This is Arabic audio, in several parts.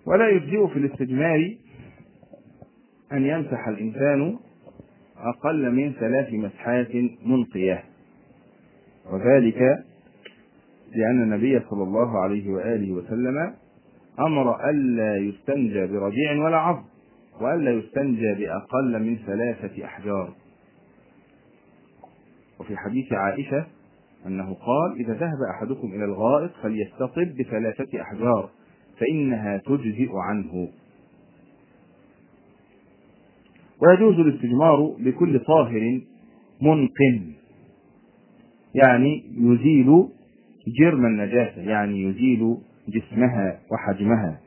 ولا يجزئ في الاستجمار أن يمسح الإنسان أقل من 3 مسحات منقية، وذلك لأن النبي صلى الله عليه وآله وسلم أمر ألا يستنجى برجيع ولا عظم، وألا يستنجى بأقل من 3 أحجار. وفي حديث عائشة أنه قال: إذا ذهب أحدكم إلى الغائط فليستطب ب3 أحجار فإنها تجزئ عنه. ويجوز الاستجمار بكل طاهر منقٍ، يعني يزيل جرم النجاسة، يعني يزيل جسمها وحجمها.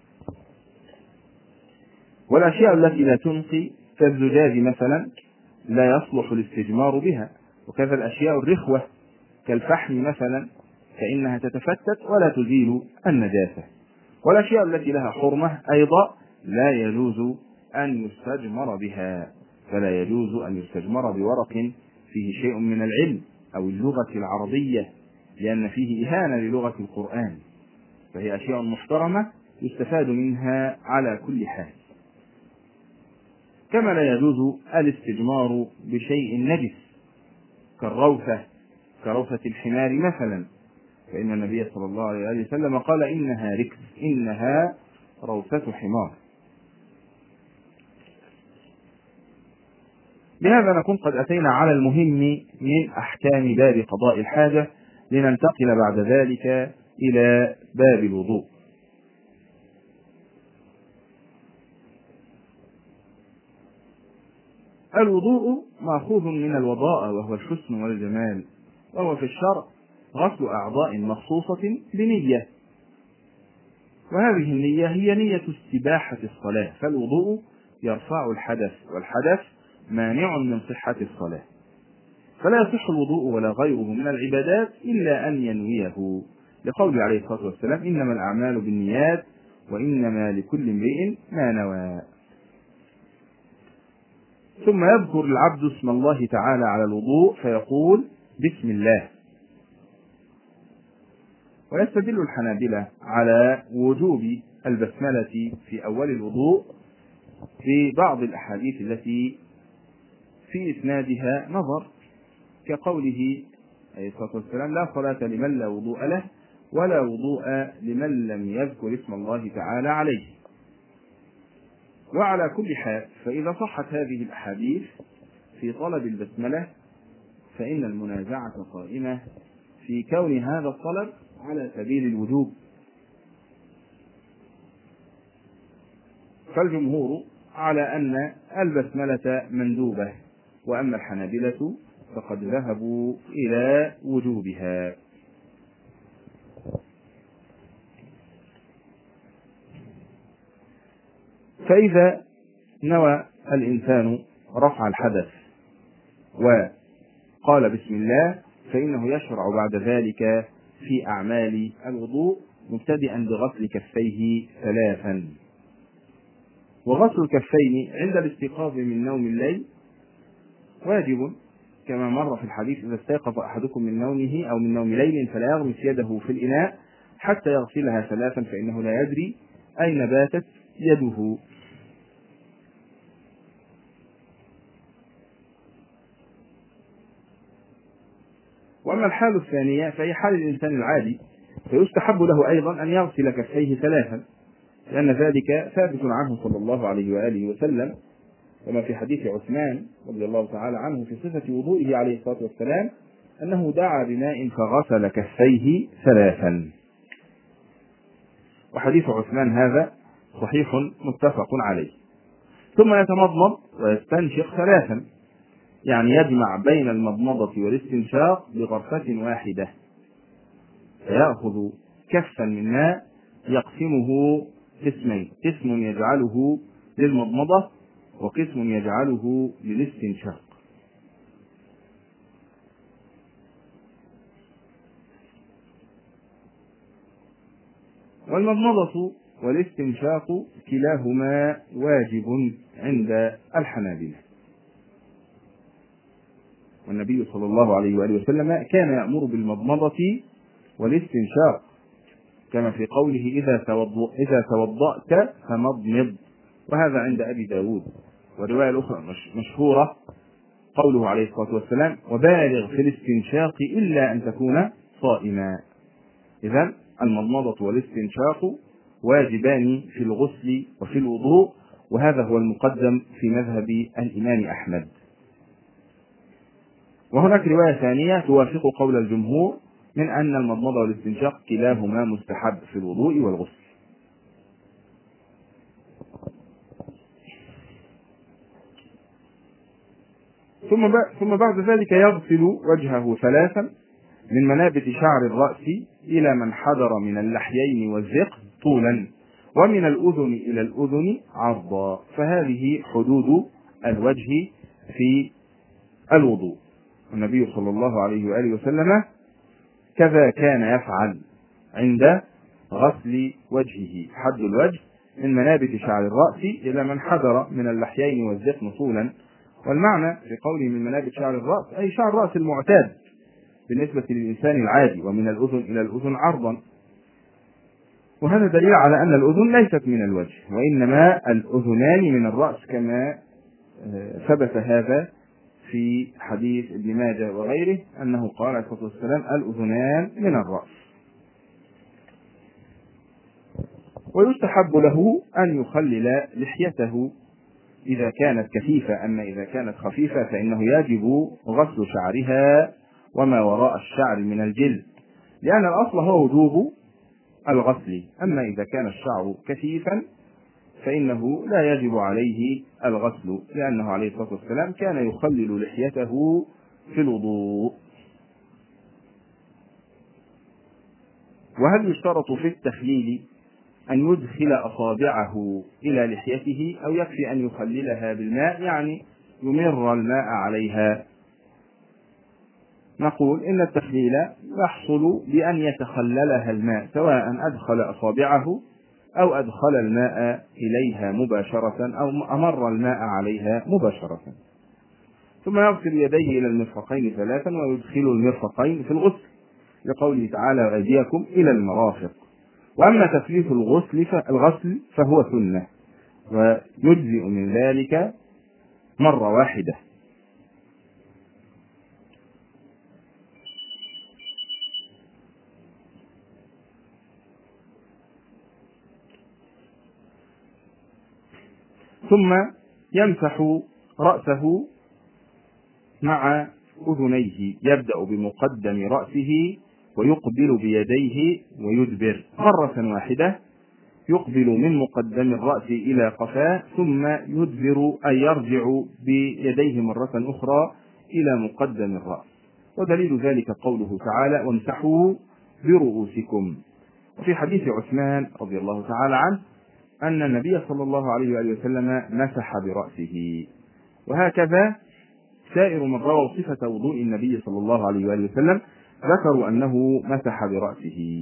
والأشياء التي لا تنقي كالزجاج مثلا لا يصلح الاستجمار بها، وكذا الأشياء الرخوة كالفحم مثلا فإنها تتفتت ولا تزيل النجاسة. والأشياء التي لها حرمة أيضا لا يجوز أن يستجمر بها، فلا يجوز أن يستجمر بورق فيه شيء من العلم أو اللغة العربية، لأن فيه إهانة للغة القرآن، فهي أشياء محترمة يستفاد منها على كل حال. كما لا يجوز الاستجمار بشيء نجس كروثة الحمار مثلا، فإن النبي صلى الله عليه وسلم قال: إنها ركس، إنها روثة حمار. بهذا نكون قد أتينا على المهم من أحكام باب قضاء الحاجة، لننتقل بعد ذلك إلى باب الوضوء. الوضوء مأخوذ من الوضاء، وهو الحسن والجمال، وهو في الشرع غسل أعضاء مخصوصة بنية، وهذه النية هي نية استباحة الصلاة، فالوضوء يرفع الحدث، والحدث مانع من صحة الصلاة، فلا يصح الوضوء ولا غيره من العبادات إلا أن ينويه، لقول عليه الصلاة والسلام: إنما الأعمال بالنيات وإنما لكل امرئ ما نوى. ثم يذكر العبد اسم الله تعالى على الوضوء فيقول: بسم الله. ويستدل الحنابلة على وجوب البسملة في أول الوضوء في بعض الأحاديث التي في إسنادها نظر، كقوله عليه الصلاة والسلام: لا صلاة لمن لا وضوء له، ولا وضوء لمن لم يذكر اسم الله تعالى عليه. وعلى كل حال، فإذا صحت هذه الأحاديث في طلب البسملة فإن المنازعة قائمة في كون هذا الطلب على سبيل الوجوب، فالجمهور على أن البسملة مندوبة، وأما الحنابلة فقد ذهبوا إلى وجوبها. فإذا نوى الإنسان رفع الحدث وقال بسم الله فإنه يشرع بعد ذلك في أعمال الوضوء، مبتدئا بغسل كفيه 3. وغسل الكفين عند الاستيقاظ من نوم الليل واجب، كما مر في الحديث: إذا استيقظ أحدكم من نومه أو من نوم ليل فلا يغمس يده في الإناء حتى يغسلها 3 فإنه لا يدري أين باتت يده. وأما الحال الثانية فهي حال الإنسان العادي، فيستحب له أيضا أن يغسل كفيه 3، لأن ذلك ثابت عنه صلى الله عليه وآله وسلم، كما في حديث عثمان رضي الله تعالى عنه في صفة وضوئه عليه الصلاة والسلام أنه دعا بماء فغسل كفيه 3. وحديث عثمان هذا صحيح متفق عليه. ثم يتمضمض ويستنشق 3، يعني يجمع بين المضمضة والاستنشاق بغرفة واحدة، فيأخذ كفا من ماء يقسمه قسمين: قسم يجعله للمضمضة وقسم يجعله للاستنشاق. والمضمضة والاستنشاق كلاهما واجب عند الحنابلة، والنبي صلى الله عليه وآله وسلم كان يأمر بالمضمضة والاستنشاق، كما في قوله إذا توضأت فمضمض، وهذا عند أبي داود. والرواية الأخرى مشهورة قوله عليه الصلاة والسلام: وبالغ في الاستنشاق إلا أن تكون صائما. إذن المضمضة والاستنشاق واجبان في الغسل وفي الوضوء، وهذا هو المقدم في مذهب الإمام أحمد. وهناك رواية ثانية توافق قول الجمهور من أن المضمضة والاستنشاق كلاهما مستحب في الوضوء والغسل. ثم بعد ذلك يغسل وجهه ثلاثا من منابت شعر الرأس إلى من حدر من اللحيين والذقن طولا، ومن الأذن إلى الأذن عرضا. فهذه حدود الوجه في الوضوء. النبي صلى الله عليه وآله وسلم كذا كان يفعل عند غسل وجهه، حد الوجه من منابت شعر الرأس إلى من حدر من اللحيين والذقن طولا. والمعنى في قوله من منابت شعر الرأس أي شعر الرأس المعتاد بالنسبة للإنسان العادي، ومن الأذن إلى الأذن عرضا. وهذا دليل على أن الأذن ليست من الوجه، وإنما الأذنان من الرأس، كما ثبت هذا في حديث ابن ماجه وغيره أنه قال عليه الصلاة والسلام: الأذنان من الرأس. ويستحب له أن يخلل لحيته إذا كانت كثيفة، أما إذا كانت خفيفة فإنه يجب غسل شعرها وما وراء الشعر من الجلد، لأن الأصل هو وجوب الغسل. أما إذا كان الشعر كثيفا فإنه لا يجب عليه الغسل، لأنه عليه الصلاة والسلام كان يخلل لحيته في الوضوء. وهل يشترط في التخليل أن يدخل أصابعه إلى لحيته، أو يكفي أن يخللها بالماء، يعني يمر الماء عليها؟ نقول إن التخليل يحصل بأن يتخللها الماء، سواء أدخل أصابعه أو أدخل الماء إليها مباشرة أو أمر الماء عليها مباشرة. ثم يغسل يديه إلى المرفقين ثلاثا ويدخل المرفقين في الغسل، لقوله تعالى: وأيديكم إلى المرافق. وأما تثليث الغسل فهو سنة، ويجزئ من ذلك مرة واحدة. ثم يمسح رأسه مع أذنيه، يبدأ بمقدم رأسه ويقبل بيديه ويدبر مرة واحدة، يقبل من مقدم الرأس إلى قفاه، ثم يدبر أي يرجع بيديه مرة أخرى إلى مقدم الرأس. ودليل ذلك قوله تعالى: وامسحوا برؤوسكم. وفي حديث عثمان رضي الله تعالى عنه أن النبي صلى الله عليه وآله وسلم مسح برأسه. وهكذا سائر من رووا صفة وضوء النبي صلى الله عليه وآله وسلم ذكروا أنه مسح برأسه.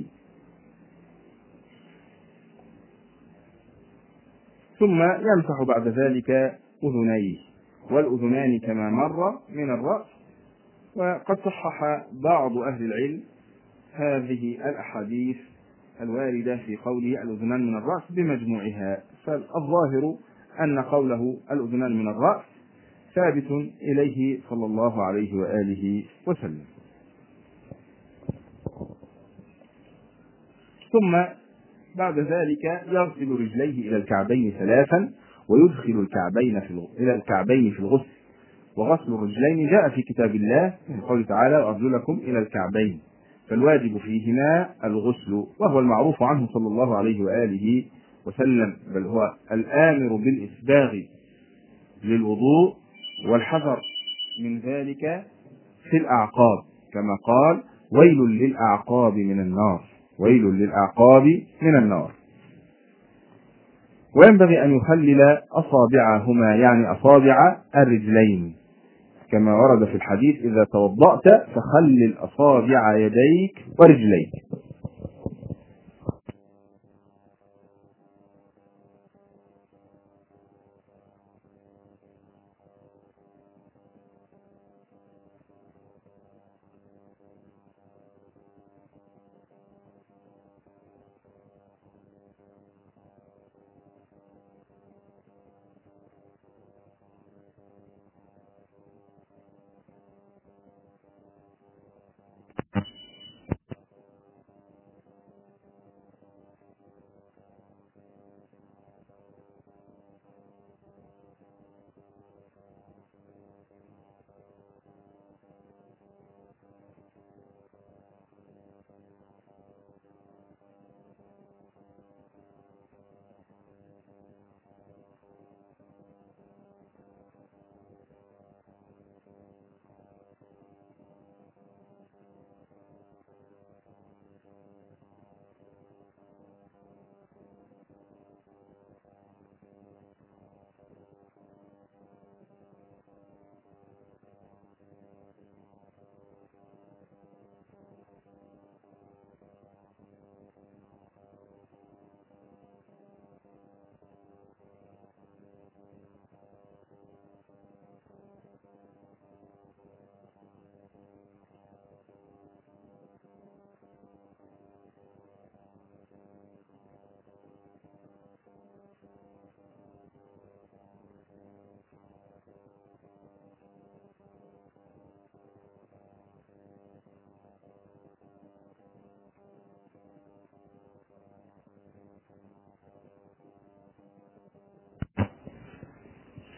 ثم يمسح بعد ذلك أذنيه، والأذنان كما مر من الرأس. وقد صحح بعض أهل العلم هذه الأحاديث الواردة في قوله الأذنان من الرأس بمجموعها، فالظاهر أن قوله الأذنان من الرأس ثابت إليه صلى الله عليه وآله وسلم. ثم بعد ذلك يغسل رجليه إلى الكعبين ثلاثا ويدخل إلى الكعبين في الغسل. وغسل الرجلين جاء في كتاب الله من قوله تعالى: وأرجلكم إلى الكعبين، فالواجب فيهما الغسل، وهو المعروف عنه صلى الله عليه وآله وسلم، بل هو الآمر بالإسباغ للوضوء والحذر من ذلك في الأعقاب، كما قال: ويل للأعقاب من النار، ويل للأعقاب من النار. وينبغي أن يخلل أصابعهما، يعني أصابع الرجلين، كما ورد في الحديث: إذا توضأت فخلل أصابع يديك ورجليك.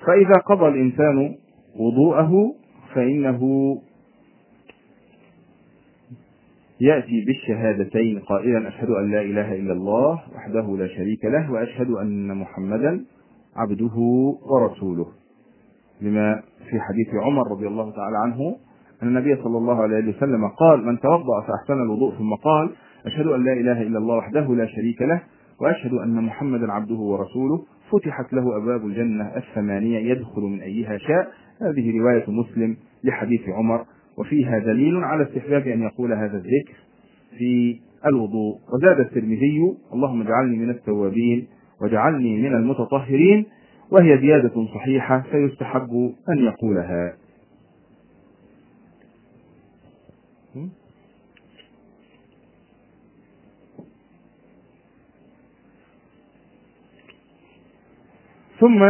فإذا قضى الإنسان وضوءه فإنه يأتي بالشهادتين قائلا أشهد أن لا إله إلا الله وحده لا شريك له وأشهد أن محمدا عبده ورسوله، لما في حديث عمر رضي الله تعالى عنه أن النبي صلى الله عليه وسلم قال: من توضأ فأحسن الوضوء ثم قال أشهد أن لا إله إلا الله وحده لا شريك له وأشهد أن محمدا عبده ورسوله فتحت له أبواب الجنة الثمانية يدخل من أيها شاء. هذه رواية مسلم لحديث عمر، وفيها دليل على استحباب أن يقول هذا الذكر في الوضوء. وزاد الترمذي: اللهم اجعلني من التوابين واجعلني من المتطهرين، وهي زيادة صحيحة فيستحب أن يقولها. ثم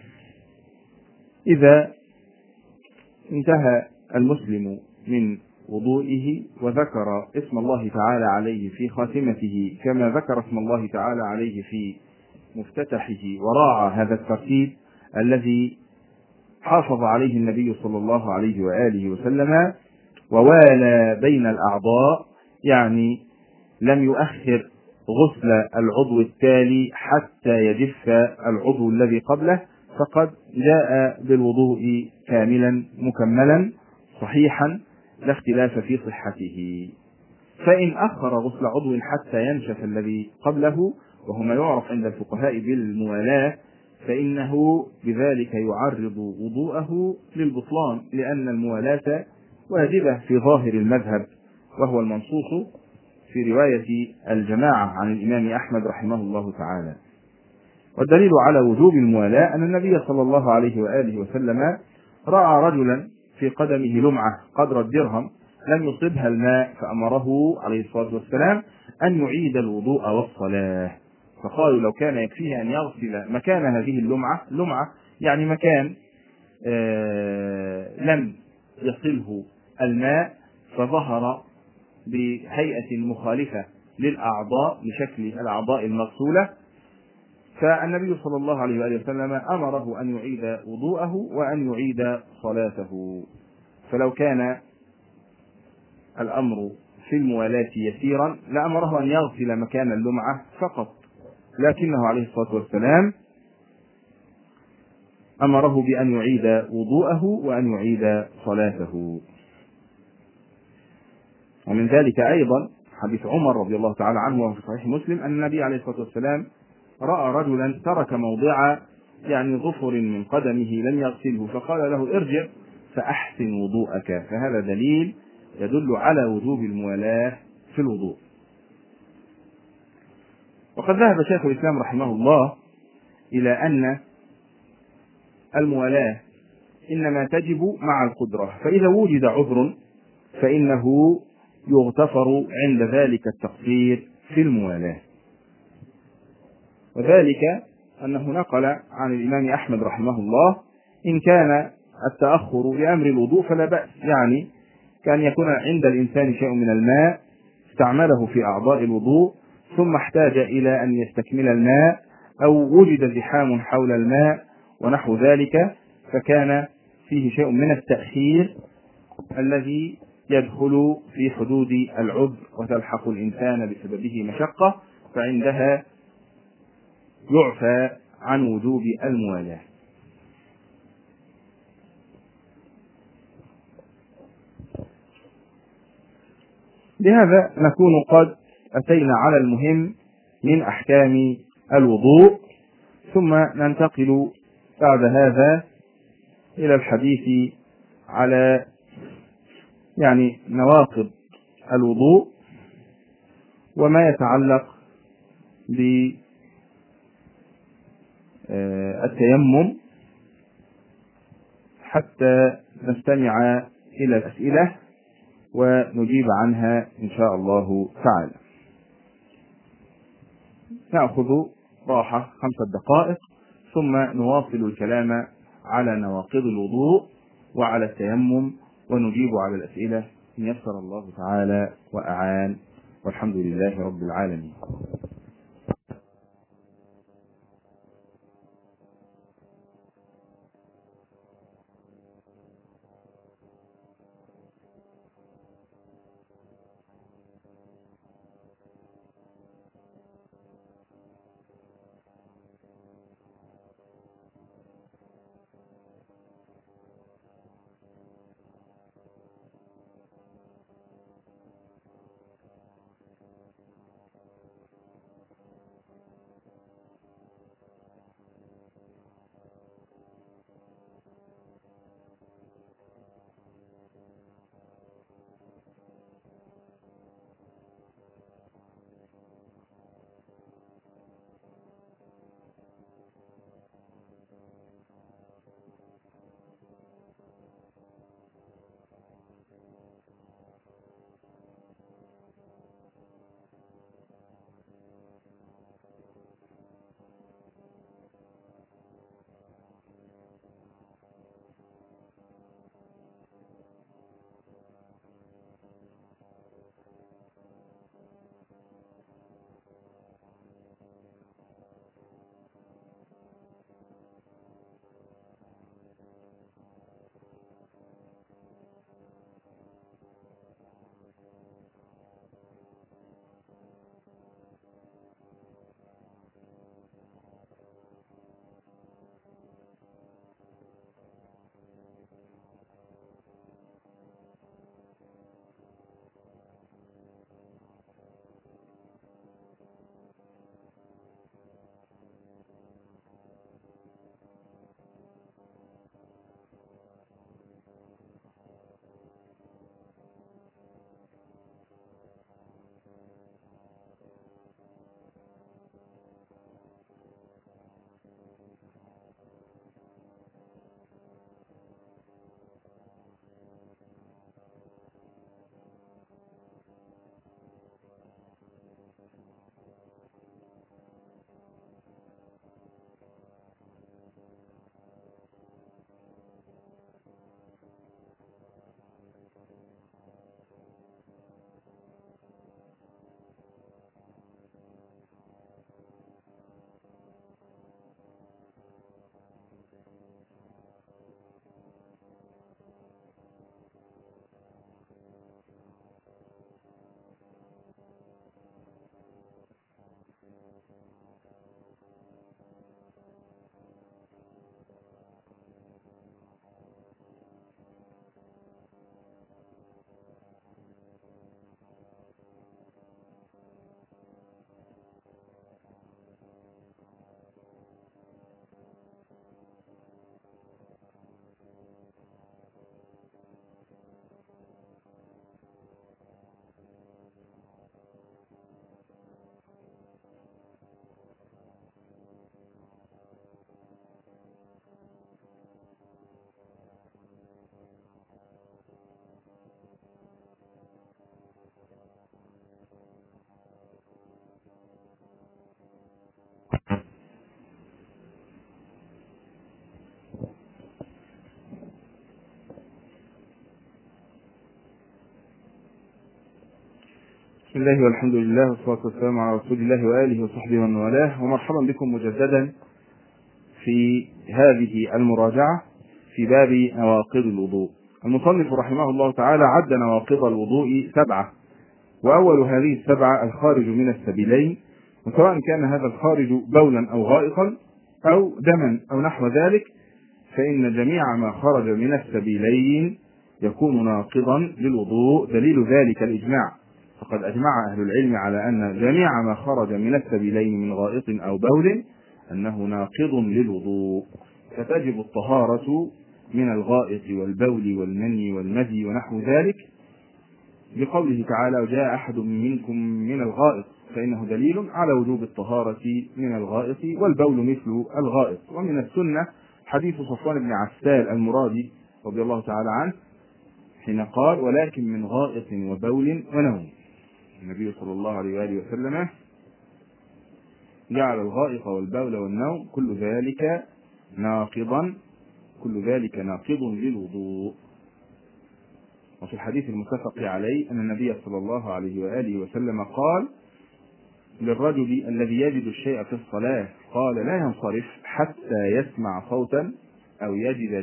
إذا انتهى المسلم من وضوئه وذكر اسم الله تعالى عليه في خاتمته كما ذكر اسم الله تعالى عليه في مفتتحه، وراعى هذا الترتيب الذي حافظ عليه النبي صلى الله عليه وآله وسلم، ووالى بين الأعضاء، يعني لم يؤخر غسل العضو التالي حتى يجف العضو الذي قبله، فقد جاء بالوضوء كاملا مكملا صحيحا لا اختلاف في صحته. فإن أخر غسل عضو حتى ينشف الذي قبله، وهو ما يعرف عند الفقهاء بالموالاة، فإنه بذلك يعرض وضوءه للبطلان، لأن الموالاة واجبة في ظاهر المذهب، وهو المنصوص في رواية الجماعة عن الإمام أحمد رحمه الله تعالى. والدليل على وجوب الموالاة أن النبي صلى الله عليه وآله وسلم رأى رجلا في قدمه لمعة قدر الدرهم لم يصبها الماء، فأمره عليه الصلاة والسلام أن يعيد الوضوء والصلاة، فقالوا لو كان يكفيه أن يغسل مكان هذه اللمعة يعني مكان لم يصله الماء فظهر بهيئة مخالفة للأعضاء لشكل الأعضاء المغسولة، فالنبي صلى الله عليه وآله وسلم أمره أن يعيد وضوءه وأن يعيد صلاته. فلو كان الأمر في الموالاة يسيرا لأمره أن يغسل مكان اللمعة فقط، لكنه عليه الصلاة والسلام أمره بأن يعيد وضوءه وأن يعيد صلاته. ومن ذلك أيضا حديث عمر رضي الله تعالى عنه وفي صحيح مسلم أن النبي عليه الصلاة والسلام رأى رجلا ترك موضع يعني ظفر من قدمه لم يغسله، فقال له ارجع فأحسن وضوءك. فهذا دليل يدل على وجوب الموالاة في الوضوء. وقد ذهب شيخ الإسلام رحمه الله إلى أن الموالاة إنما تجب مع القدرة، فإذا وجد عذر فإنه يغتفر عند ذلك التقصير في الموالاة. وذلك أنه نقل عن الإمام أحمد رحمه الله إن كان التأخر لأمر الوضوء فلا بأس، يعني كان يكون عند الإنسان شيء من الماء استعمله في أعضاء الوضوء ثم احتاج إلى أن يستكمل الماء، أو وجد زحام حول الماء ونحو ذلك، فكان فيه شيء من التأخير الذي يدخل في حدود العذر وتلحق الإنسان بسببه مشقة، فعندها يعفى عن وجوب الموالاة. بهذا نكون قد أتينا على المهم من أحكام الوضوء، ثم ننتقل بعد هذا إلى الحديث على يعني نواقض الوضوء وما يتعلق بالتيمم، حتى نستمع إلى الأسئلة ونجيب عنها إن شاء الله تعالى. نأخذ راحة 5 دقائق ثم نواصل الكلام على نواقض الوضوء وعلى التيمم، ونجيب على الأسئلة إن يسر الله تعالى وأعان، والحمد لله رب العالمين. بسم الله والحمد لله والصلاة والسلام على رسول الله وآله وصحبه ومن والاه، ومرحبا بكم مجددا في هذه المراجعة في باب نواقض الوضوء. المصنف رحمه الله تعالى عد نواقض الوضوء 7، وأول هذه ال7 الخارج من السبيلين، وسواء كان هذا الخارج بولا أو غائطا أو دما أو نحو ذلك، فإن جميع ما خرج من السبيلين يكون ناقضا للوضوء. دليل ذلك الإجماع، فقد أجمع أهل العلم على أن جميع ما خرج من السبيلين من غائط أو بول أنه ناقض للوضوء، فتجب الطهارة من الغائط والبول والمني والمذي ونحو ذلك، بقوله تعالى: وجاء أحد منكم من الغائط، فإنه دليل على وجوب الطهارة من الغائط، والبول مثل الغائط. ومن السنة حديث صفوان بن عسال المرادي رضي الله تعالى عنه حين قال: ولكن من غائط وبول ونوم. النبي صلى الله عليه وآله وسلم جعل الغائط والبول والنوم كل ذلك ناقض للوضوء. وفي الحديث المتفق عليه أن النبي صلى الله عليه وآله وسلم قال للرجل الذي يجد الشيء في الصلاة، قال: لا ينصرف حتى يسمع صوتا أو يجد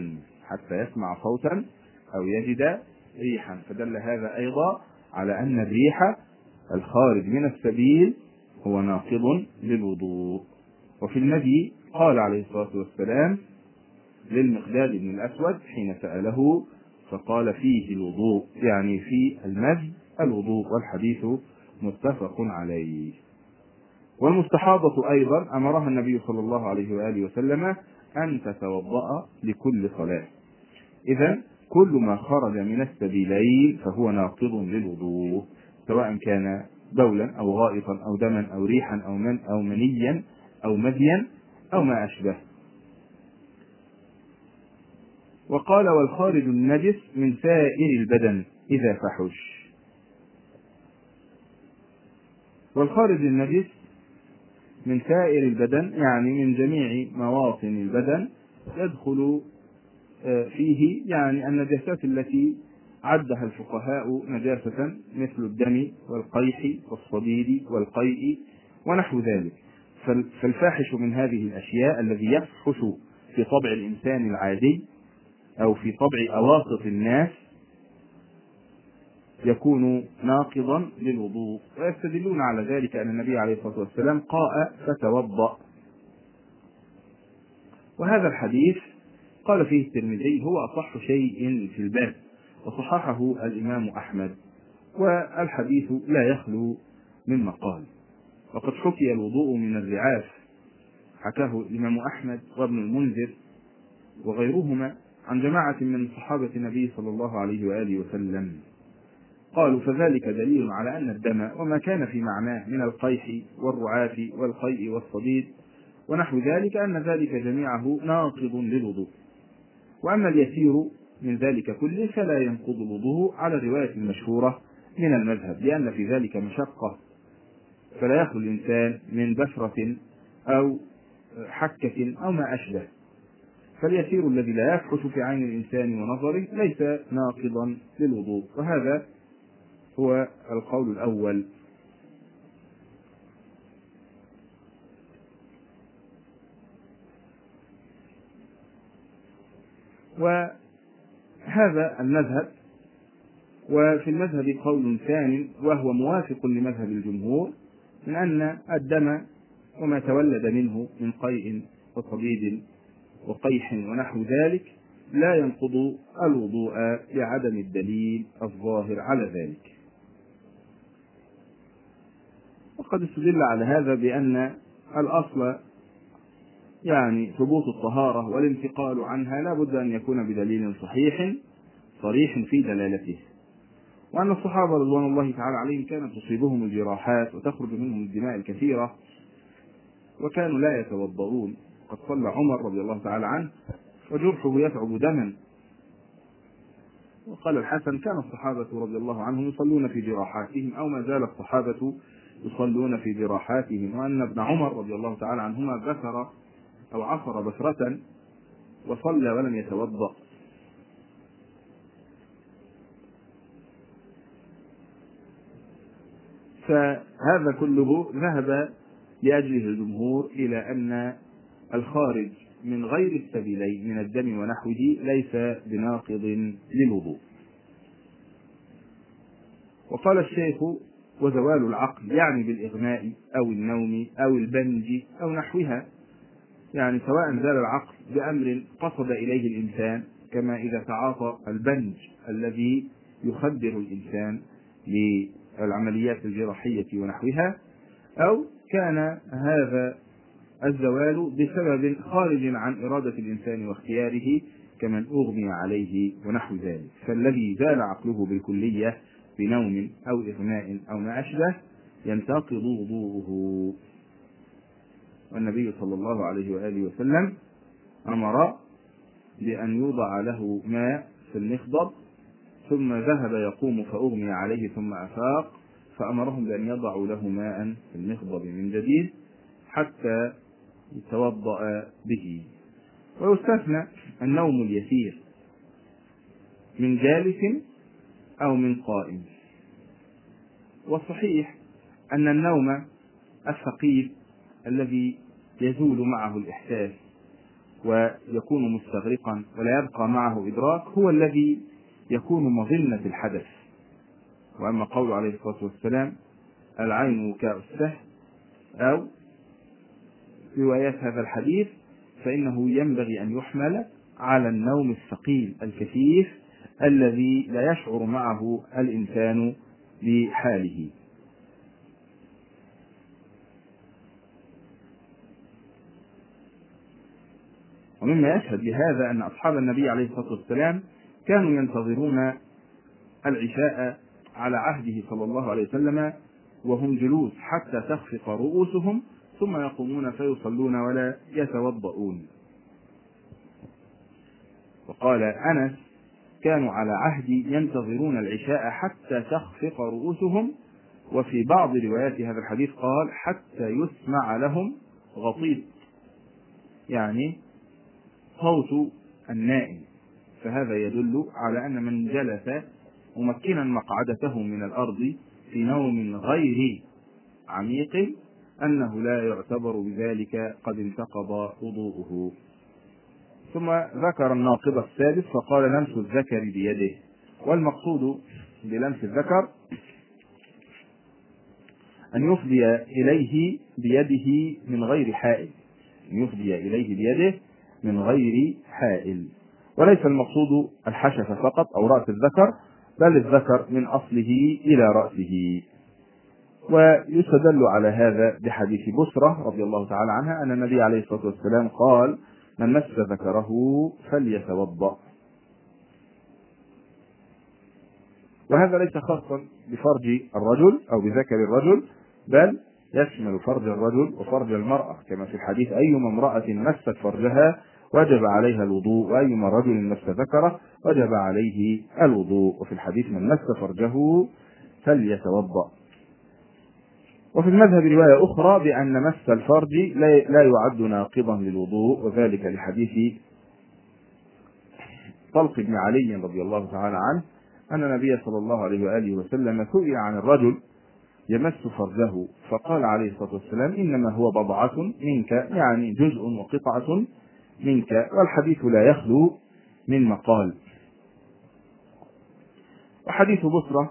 ريحا. فدل هذا أيضا على أن الريح الخارج من السبيل هو ناقض للوضوء. وفي المذي قال عليه الصلاة والسلام للمقداد بن الأسود حين سأله فقال: فيه الوضوء، يعني في المذي الوضوء، والحديث متفق عليه. والمستحاضة أيضا أمرها النبي صلى الله عليه وآله وسلم أن تتوضأ لكل صلاة. إذن كل ما خرج من السبيلين فهو ناقض للوضوء، سواء كان بولا أو غائطا أو دما أو ريحا أو منيا أو مذيا أو ما أشبه. وقال: والخارج النجس من سائر البدن إذا فحش. والخارج النجس من سائر البدن يعني من جميع مواطن البدن يدخل فيه يعني النجاسات التي عدها الفقهاء نجاسة، مثل الدم والقيح والصديد والقيء ونحو ذلك. فالفاحش من هذه الأشياء الذي يفحش في طبع الإنسان العادي أو في طبع أواسط الناس يكون ناقضا للوضوء. ويستدلون على ذلك أن النبي عليه الصلاة والسلام قال: فتوضأ. وهذا الحديث قال فيه الترمذي هو أصح شيء في الباب، وصححه الإمام أحمد، والحديث لا يخلو من مقال. وقد حكي الوضوء من الرعاف، حكاه الإمام أحمد وابن المنذر وغيرهما عن جماعة من صحابة النبي صلى الله عليه وآله وسلم، قالوا: فذلك دليل على أن الدم وما كان في معناه من القيح والرعاف والقيء والصديد ونحو ذلك أن ذلك جميعه ناقض للوضوء. وأما اليسير من ذلك كله فلا ينقض الوضوء على الرواية المشهورة من المذهب، لأن في ذلك مشقة، فلا يخلو الإنسان من بشرة أو حكة أو ما أشبه. فاليسير الذي لا يفحش في عين الإنسان ونظره ليس ناقضا للوضوء، وهذا هو القول الأول. وهذا المذهب. وفي المذهب قول ثاني وهو موافق لمذهب الجمهور، من أن الدم وما تولد منه من قيء وصديد وقيح ونحو ذلك لا ينقض الوضوء لعدم الدليل الظاهر على ذلك. وقد استدل على هذا بأن الأصل يعني ثبوت الطهارة والانتقال عنها لا بد أن يكون بدليل صريح في دلالته، وأن الصحابة رضوان الله تعالى عليهم كانت تصيبهم الجراحات وتخرج منهم الدماء الكثيرة وكانوا لا يتوضؤون. قد صلى عمر رضي الله تعالى عنه وجرحه يتعب دما، وقال الحسن: كان الصحابة رضي الله عنهم يصلون في جراحاتهم، أو ما زال الصحابة يصلون في جراحاتهم. وأن ابن عمر رضي الله تعالى عنهما بثر أو عصر بثرة وصلى ولم يتوضأ. فهذا كله ذهب لأجله الجمهور إلى أن الخارج من غير السبيلين من الدم ونحوه ليس بناقض للوضوء. وقال الشيخ: وزوال العقل يعني بالإغماء أو النوم أو البنج أو نحوها، يعني سواء زال العقل بأمر قصد إليه الإنسان، كما إذا تعاطى البنج الذي يخدر الإنسان للعمليات الجراحية ونحوها، أو كان هذا الزوال بسبب خارج عن إرادة الإنسان واختياره كمن أغمي عليه ونحو ذلك. فالذي زال عقله بالكلية بنوم أو إغماء أو ما أشبه ينتقض وضوءه. والنبي صلى الله عليه وآله وسلم أمر بأن يوضع له ماء في المخضب، ثم ذهب يقوم فأغمي عليه ثم أفاق، فأمرهم بأن يضعوا له ماء في المخضب من جديد حتى يتوضأ به. ويستثنى النوم اليسير من جالس أو من قائم. والصحيح أن النوم الثقيل الذي يزول معه الإحساس ويكون مستغرقا ولا يبقى معه إدراك هو الذي يكون مظنة الحدث. وأما قول عليه الصلاة والسلام: العين وكاء السهم، أو روايات هذا الحديث، فإنه ينبغي أن يحمل على النوم الثقيل الكثيف الذي لا يشعر معه الإنسان بحاله. ومما يشهد بهذا أن أصحاب النبي عليه الصلاة والسلام كانوا ينتظرون العشاء على عهده صلى الله عليه وسلم وهم جلوس حتى تخفق رؤوسهم، ثم يقومون فيصلون ولا يتوضؤون. وقال أنس: كانوا على عهدي ينتظرون العشاء حتى تخفق رؤوسهم. وفي بعض روايات هذا الحديث قال: حتى يسمع لهم غطيط، يعني صوت النائم. فهذا يدل على أن من جلس ممكنا مقعدته من الأرض في نوم غير عميق أنه لا يعتبر بذلك قد انتقض وضوءه. ثم ذكر الناقض السادس فقال: لمس الذكر بيده. والمقصود بلمس الذكر أن يفضي إليه بيده من غير حائل، أن يفضي إليه بيده من غير حائل. وليس المقصود الحشفة فقط أو رأس الذكر، بل الذكر من أصله إلى رأسه. ويستدل على هذا بحديث بسرة رضي الله تعالى عنها أن النبي عليه الصلاة والسلام قال: من مس ذكره فليتوضأ. وهذا ليس خاصا بفرج الرجل أو بذكر الرجل، بل يشمل فرج الرجل وفرج المرأة، كما في الحديث: أيما امرأة مست فرجها وجب عليها الوضوء، وأيما رجل مس ذكره وجب عليه الوضوء. وفي الحديث: من مس فرجه فليتوضأ. وفي المذهب رواية أخرى بأن مس الفرج لا يعد ناقضا للوضوء، وذلك لحديث طلق بن علي رضي الله تعالى عنه أن النبي صلى الله عليه وآله وسلم سئل عن الرجل يمس فرجه فقال عليه الصلاة والسلام: إنما هو بضعة منك، يعني جزء وقطعة منك. والحديث لا يخلو من مقال. وحديث بسرة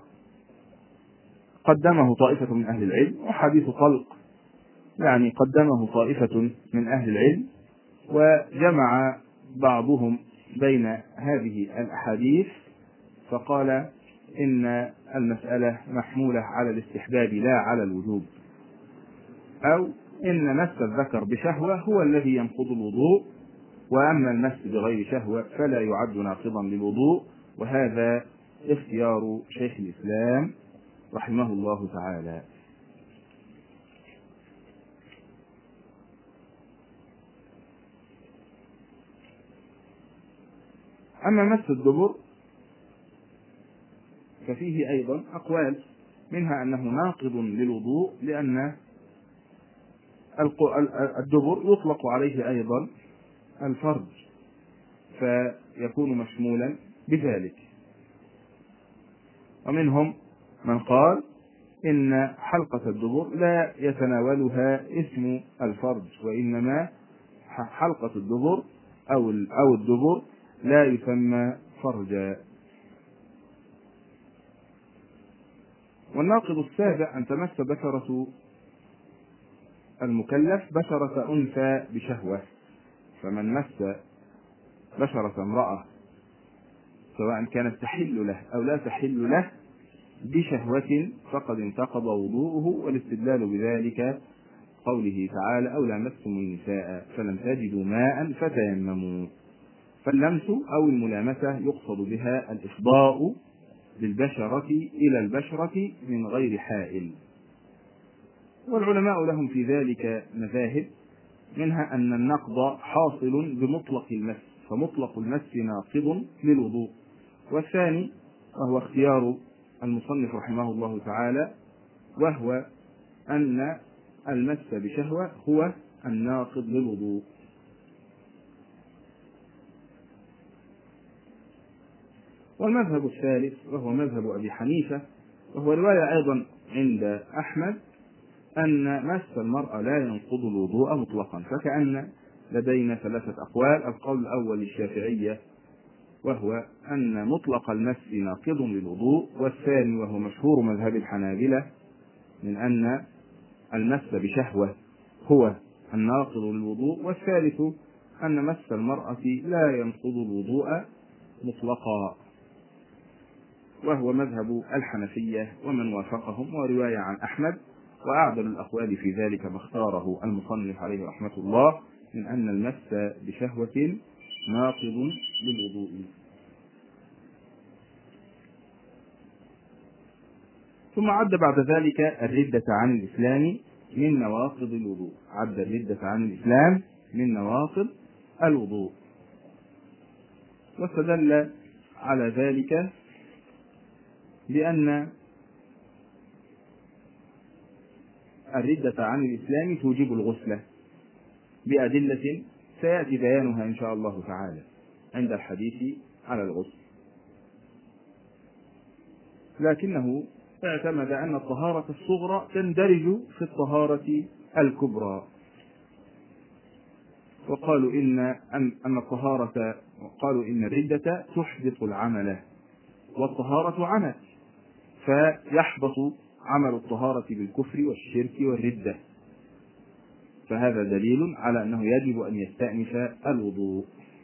قدمه طائفة من أهل العلم، وحديث طلق يعني قدمه طائفة من أهل العلم، وجمع بعضهم بين هذه الأحاديث فقال إن المسألة محمولة على الاستحباب لا على الوجوب، أو إن مس الذكر بشهوة هو الذي ينقض الوضوء، وأما المس بغير شهوة فلا يعد ناقضا للوضوء. وهذا اختيار شيخ الإسلام رحمه الله تعالى. أما مس الدبر ففيه أيضا أقوال، منها أنه ناقض للوضوء، لأن الدبر يطلق عليه أيضا الفرج فيكون مشمولا بذلك. ومنهم من قال إن حلقة الدبر لا يتناولها اسم الفرج، وإنما حلقة الدبر أو الدبر لا يسمى فرجا. والناقض السابع أن تمس بشرة المكلف بشرة أنثى بشهوة، فمن مس بشرة امرأة سواء كانت تحل له أو لا تحل له بشهوة فقد انتقض وضوءه، والاستدلال بذلك قوله تعالى: أو لامستم النساء فلم تجدوا ماء فتيمموا. فاللمس أو الملامسة يقصد بها الإفضاء بالبشرة إلى البشرة من غير حائل. والعلماء لهم في ذلك مذاهب، منها أن النقض حاصل بمطلق المس، فمطلق المس ناقض للوضوء. والثاني وهو اختيار المصنف رحمه الله تعالى، وهو أن المس بشهوة هو الناقض للوضوء. والمذهب الثالث وهو مذهب أبي حنيفة، وهو رواية أيضا عند أحمد، أن مس المرأة لا ينقض الوضوء مطلقا. فكأن لدينا ثلاثة أقوال: القول الأول للشافعية وهو أن مطلق المس ناقض للوضوء، والثاني وهو مشهور مذهب الحنابلة من أن المس بشهوة هو الناقض للوضوء، والثالث أن مس المرأة لا ينقض الوضوء مطلقا، وهو مذهب الحنفية ومن وافقهم، ورواية عن أحمد. وأعدل الأقوال في ذلك ما اختاره المصنف عليه رحمة الله من أن المس بشهوة ناقض للوضوء. ثم عد بعد ذلك الردة عن الإسلام من نواقض الوضوء. عد الردة عن الإسلام من نواقض الوضوء، واستدل على ذلك بأن الردة عن الإسلام توجب الغسل بأدلة سيأتي بيانها إن شاء الله تعالى عند الحديث على الغسل، لكنه اعتمد أن الطهارة الصغرى تندرج في الطهارة الكبرى، وقالوا إن الردة تحبط العمل، والطهارة عمل، فيحبط عمل الطهارة بالكفر والشرك والردة، فهذا دليل على أنه يجب أن يستأنف الوضوء.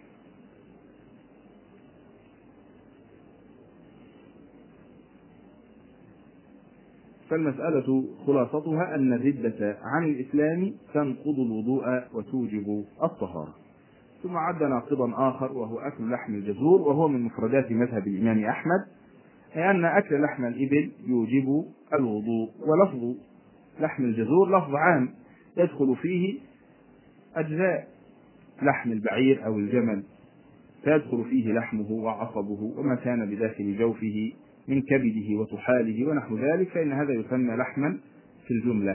فالمسألة خلاصتها أن الردة عن الإسلام تنقض الوضوء وتوجب الطهارة. ثم عد ناقضا آخر وهو أكل لحم الجزور، وهو من مفردات مذهب الإمام أحمد، أي أن أكل لحم الإبل يوجب الوضوء. ولفظ لحم الجزور لفظ عام يدخل فيه أجزاء لحم البعير أو الجمل، فيدخل فيه لحمه وعصبه وما كان بداخل جوفه من كبده وطحاله ونحو ذلك، فإن هذا يسمى لحما في الجملة.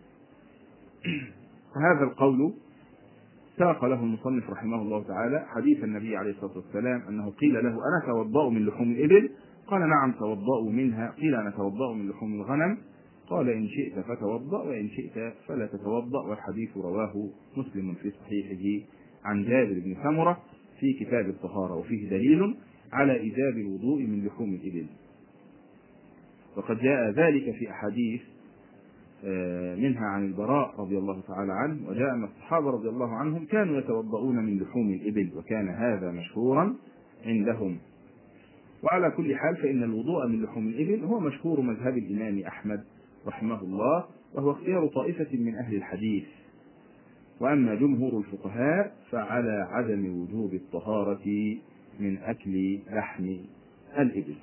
وهذا القول ساق له المصنف رحمه الله تعالى حديث النبي عليه الصلاة والسلام أنه قيل له: أنا توضأ من لحوم الإبل؟ قال: نعم توضأوا منها. قيل: أنا توضأ من لحوم الغنم؟ قال: إن شئت فتوضأ وإن شئت فلا تتوضأ. والحديث رواه مسلم في صحيحه عن جابر بن سمرة في كتاب الطهارة، وفيه دليل على إيجاب الوضوء من لحوم الإبل. وقد جاء ذلك في أحاديث منها عن البراء رضي الله تعالى عنه، وجاء أن الصحابة رضي الله عنهم كانوا يتوضؤون من لحوم الإبل، وكان هذا مشهورا عندهم. وعلى كل حال فإن الوضوء من لحوم الإبل هو مشهور مذهب الإمام أحمد رحمه الله، وهو اختيار طائفة من أهل الحديث. وأما جمهور الفقهاء فعلى عدم وجوب الطهارة من أكل لحم الإبل.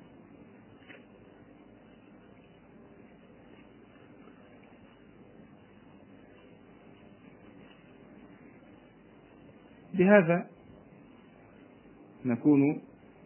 بهذا نكون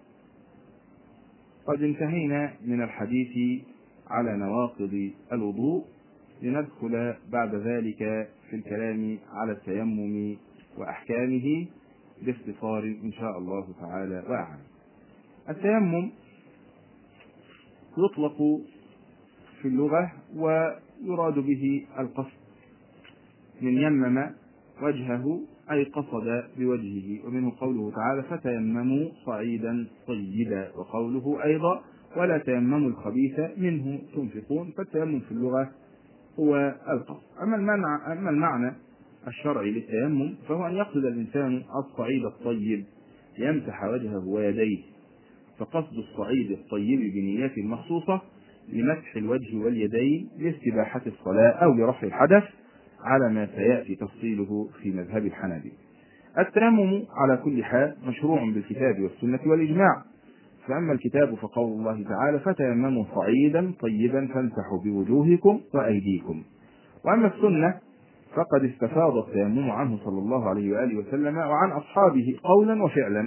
قد انتهينا من الحديث على نواقض الوضوء، لندخل بعد ذلك في الكلام على التيمم وأحكامه باختصار إن شاء الله تعالى وأعلم. التيمم يطلق في اللغة، ويراد به القصد من يمم وجهه أي قصد بوجهه. ومنه قوله تعالى فتيمموا صعيدا طيبا، وقوله أيضا ولا تيمموا الخبيث منه تنفقون. فالتيمم في اللغة هو القصد. أما المعنى الشرعي للتيمم فهو أن يقصد الإنسان الصعيد الطيب ليمسح وجهه ويديه، فقصد الصعيد الطيب بنيات مخصوصة لمسح الوجه واليدين لاستباحة الصلاة أو لرفع الحدث، على ما سيأتي تفصيله في مذهب الحنابلة. التيمم على كل حال مشروع بالكتاب والسنة والإجماع. فأما الكتاب فقول الله تعالى فتيمموا صعيدا طيبا فامسحوا بوجوهكم وأيديكم. وأما السنة فقد استفاض التيمم عنه صلى الله عليه وآله وسلم وعن أصحابه قولا وفعلا،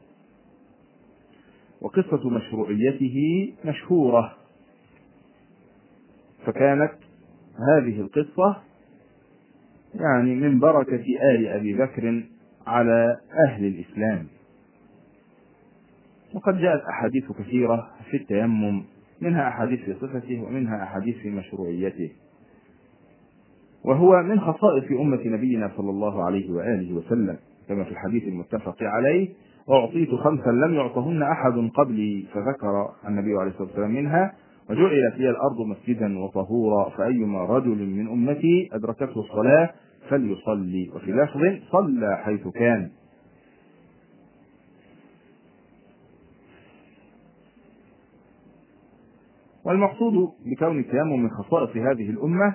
وقصة مشروعيته مشهورة، فكانت هذه القصة يعني من بركة آل أبي بكر على أهل الإسلام. وقد جاءت أحاديث كثيرة في التيمم، منها أحاديث في صفته ومنها أحاديث في مشروعيته. وهو من خصائص أمة نبينا صلى الله عليه وآله وسلم، كما في الحديث المتفق عليه أعطيت 5 لم يعطهن أحد قبلي، فذكر النبي عليه الصلاة والسلام منها وجعلت لي الأرض مسجدا وطهورا، فأيما رجل من أمتي أدركته الصلاة فليصلي، وفي لفظ صلى حيث كان. والمقصود بكون التيمم من خصائص هذه الأمة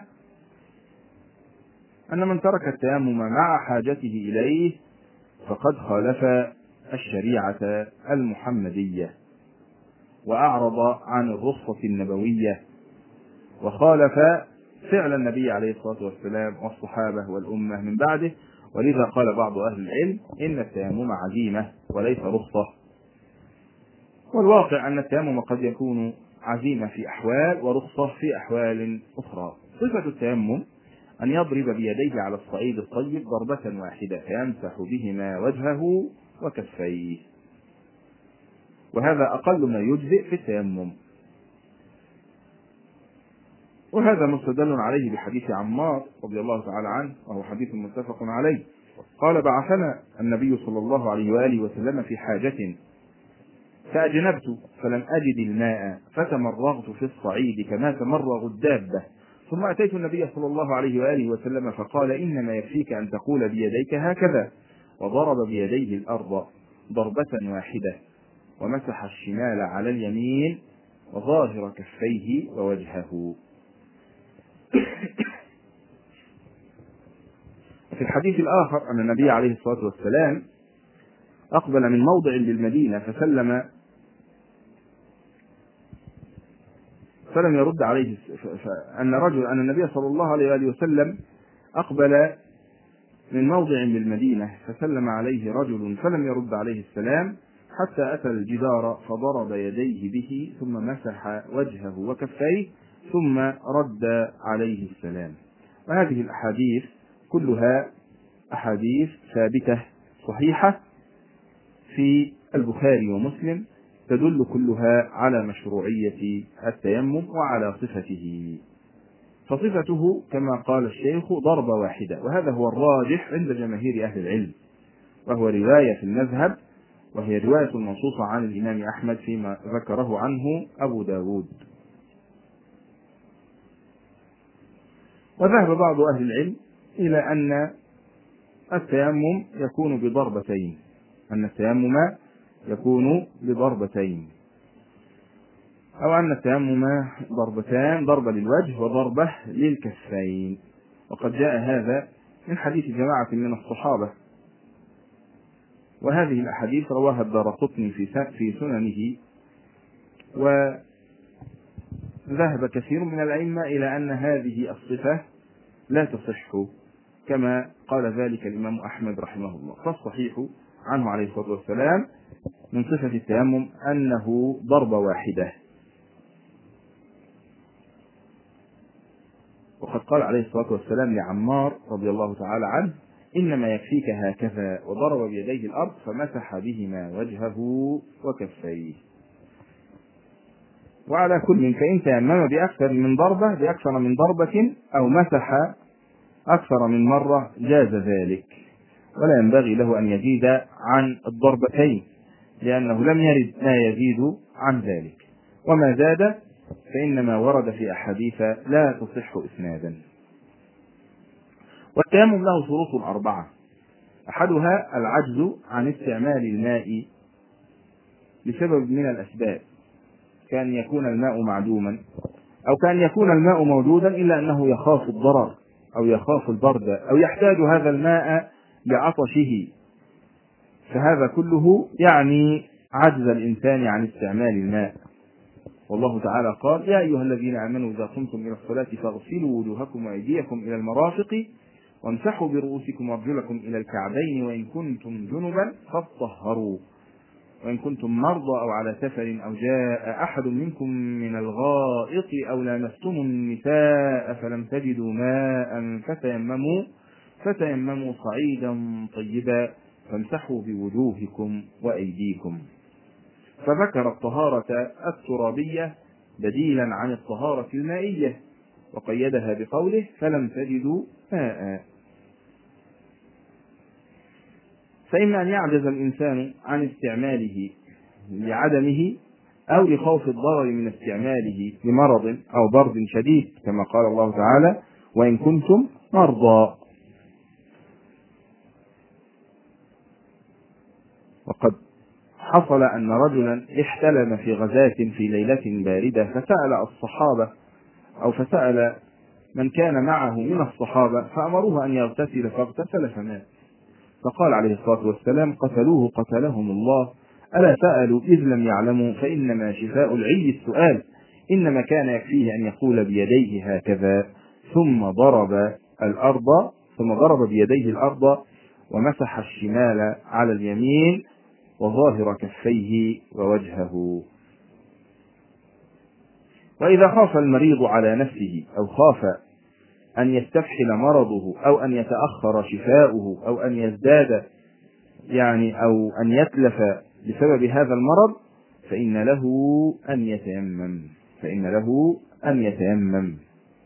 أن من ترك التيمم مع حاجته إليه فقد خالف الشريعة المحمدية، وأعرض عن الرخصة النبوية، وخالف فعل النبي عليه الصلاة والسلام والصحابة والأمة من بعده. ولذا قال بعض أهل العلم إن التيمم عزيمة وليس رخصة. والواقع أن التيمم قد يكون عزيمة في أحوال ورخصة في أحوال أخرى. صفة التيمم أن يضرب بيديه على الصعيد الطيب ضربة واحدة فيمسح بهما وجهه وكفيه، وهذا أقل ما يجزئ في التيمم. وهذا مستدل عليه بحديث عمار رضي الله تعالى عنه، وهو حديث متفق عليه، قال بعثنا النبي صلى الله عليه وآله وسلم في حاجة فأجنبت فلم أجد الماء فتمرغت في الصعيد كما تمرغ الدابة، ثم أتيت النبي صلى الله عليه وآله وسلم فقال إنما يكفيك أن تقول بيديك هكذا، وضرب بيديه الأرض ضربة واحدة ومسح الشمال على اليمين وظاهر كفيه ووجهه. في الحديث الآخر أن النبي عليه الصلاة والسلام أقبل من موضع بالمدينة فسلم فلم يرد عليه، أن النبي صلى الله عليه وآله وسلم أقبل من موضع بالمدينة فسلم عليه رجل فلم يرد عليه السلام حتى أتى الجدار فضرب يديه به ثم مسح وجهه وكفيه ثم رد عليه السلام. وهذه الأحاديث كلها أحاديث ثابتة صحيحة في البخاري ومسلم، تدل كلها على مشروعية التيمم وعلى صفته. فصفته كما قال الشيخ ضربة واحدة، وهذا هو الراجح عند جماهير أهل العلم، وهو رواية في المذهب، وهي رواية منصوصة عن الإمام أحمد فيما ذكره عنه أبو داود. وذهب بعض أهل العلم إلى أن التيمم يكون بضربتين، أو أن التيمم ضربتان، ضربة للوجه وضربة للكفين. وقد جاء هذا من حديث جماعة من الصحابة، وهذه الأحاديث رواها الدارقطني في سننه. وذهب كثير من الأئمة إلى أن هذه الصفة لا تصح، كما قال ذلك الإمام أحمد رحمه الله. فالصحيح عنه عليه الصلاة والسلام من صفة التيمم أنه ضربة واحدة. وقد قال عليه الصلاة والسلام لعمار رضي الله تعالى عنه إنما يكفيك هكذا، وضرب بيديه الأرض فمسح بهما وجهه وكفيه. وعلى كل فإن تيمم بأكثر من ضربة أو مسح أكثر من مرة جاز ذلك، ولا ينبغي له أن يزيد عن الضربتين، لأنه لم يرد ما يزيد عن ذلك، وما زاد فإنما ورد في أحاديث لا تصح إسنادا. والتيمم له شروط 4: أحدها العجز عن استعمال الماء لسبب من الأسباب، كان يكون الماء معدوما، أو كان يكون الماء موجودا إلا أنه يخاف الضرر أو يخاف البرد أو يحتاج هذا الماء لعطشه، فهذا كله يعني عجز الإنسان عن استعمال الماء. والله تعالى قال: يا أيها الذين آمنوا إذا قمتم إلى الصلاة فاغسلوا وجوهكم وأيديكم إلى المرافق وامسحوا برؤوسكم وارجلكم إلى الكعبين وإن كنتم جنبا فاطهروا وإن كنتم مرضى أو على سفر أو جاء أحد منكم من الغائط أو لامستم النساء فلم تجدوا ماء فتيمموا صعيدا طيبا فامسحوا بوجوهكم وأيديكم. فذكر الطهارة الترابية بديلا عن الطهارة المائية، وقيدها بقوله: فلم تجدوا ماء. فإما أن يعجز الإنسان عن استعماله لعدمه أو لخوف الضرر من استعماله لمرض أو برد شديد، كما قال الله تعالى: وإن كنتم مرضى. وقد حصل أن رجلا احتلم في غزاة في ليلة باردة، فسأل من كان معه من الصحابة فأمروه أن يغتسل، فاغتسل فمات. فقال عليه الصلاة والسلام: قتلوه قتلهم الله، ألا سألوا إذ لم يعلموا، فإنما شفاء العي السؤال، إنما كان يكفيه أن يقول بيديه هكذا ثم ضرب بيديه الأرض ومسح الشمال على اليمين وظاهر كفيه ووجهه. وإذا خاف المريض على نفسه أو خاف أن يستفحل مرضه أو أن يتأخر شفاؤه أو أن يزداد أو أن يتلف بسبب هذا المرض فإن له أن يتيمم.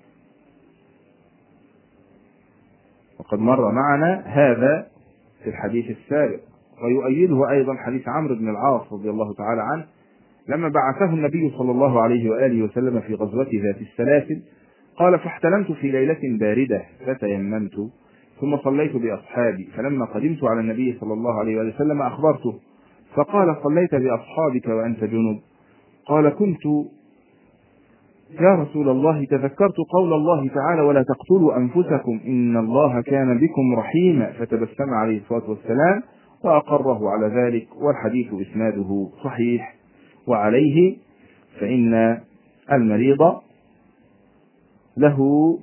وقد مر معنا هذا في الحديث السابق، ويؤيده أيضا حديث عمرو بن العاص رضي الله تعالى عنه لما بعثه النبي صلى الله عليه وآله وسلم في غزوة ذات السلاسل، قال: فاحتلمت في ليلة باردة فتيممت ثم صليت بأصحابي، فلما قدمت على النبي صلى الله عليه وآله وسلم أخبرته، فقال: صليت بأصحابك وأنت جنب؟ قال: كنت يا رسول الله تذكرت قول الله تعالى: ولا تقتلوا أنفسكم إن الله كان بكم رحيما، فتبسم عليه الصلاة والسلام وأقره على ذلك، والحديث إسناده صحيح. وعليه فإن المريض له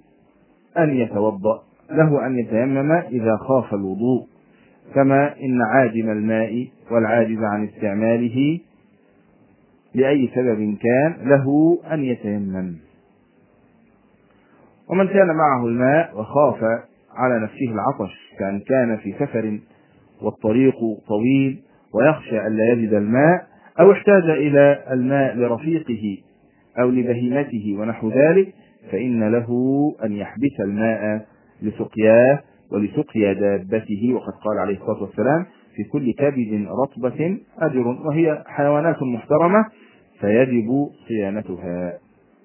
أن يتيمم إذا خاف الوضوء، كما إن عادم الماء والعاجز عن استعماله لأي سبب كان له أن يتيمم. ومن كان معه الماء وخاف على نفسه العطش، كأن كان في سفر والطريق طويل ويخشى ألا يجد الماء، أو احتاج إلى الماء لرفيقه أو لبهيمته ونحو ذلك، فإن له أن يحبس الماء لسقياه ولسقيا دابته، وقد قال عليه الصلاة والسلام: في كل كبد رطبة أجر، وهي حيوانات محترمة فيجب صيانتها.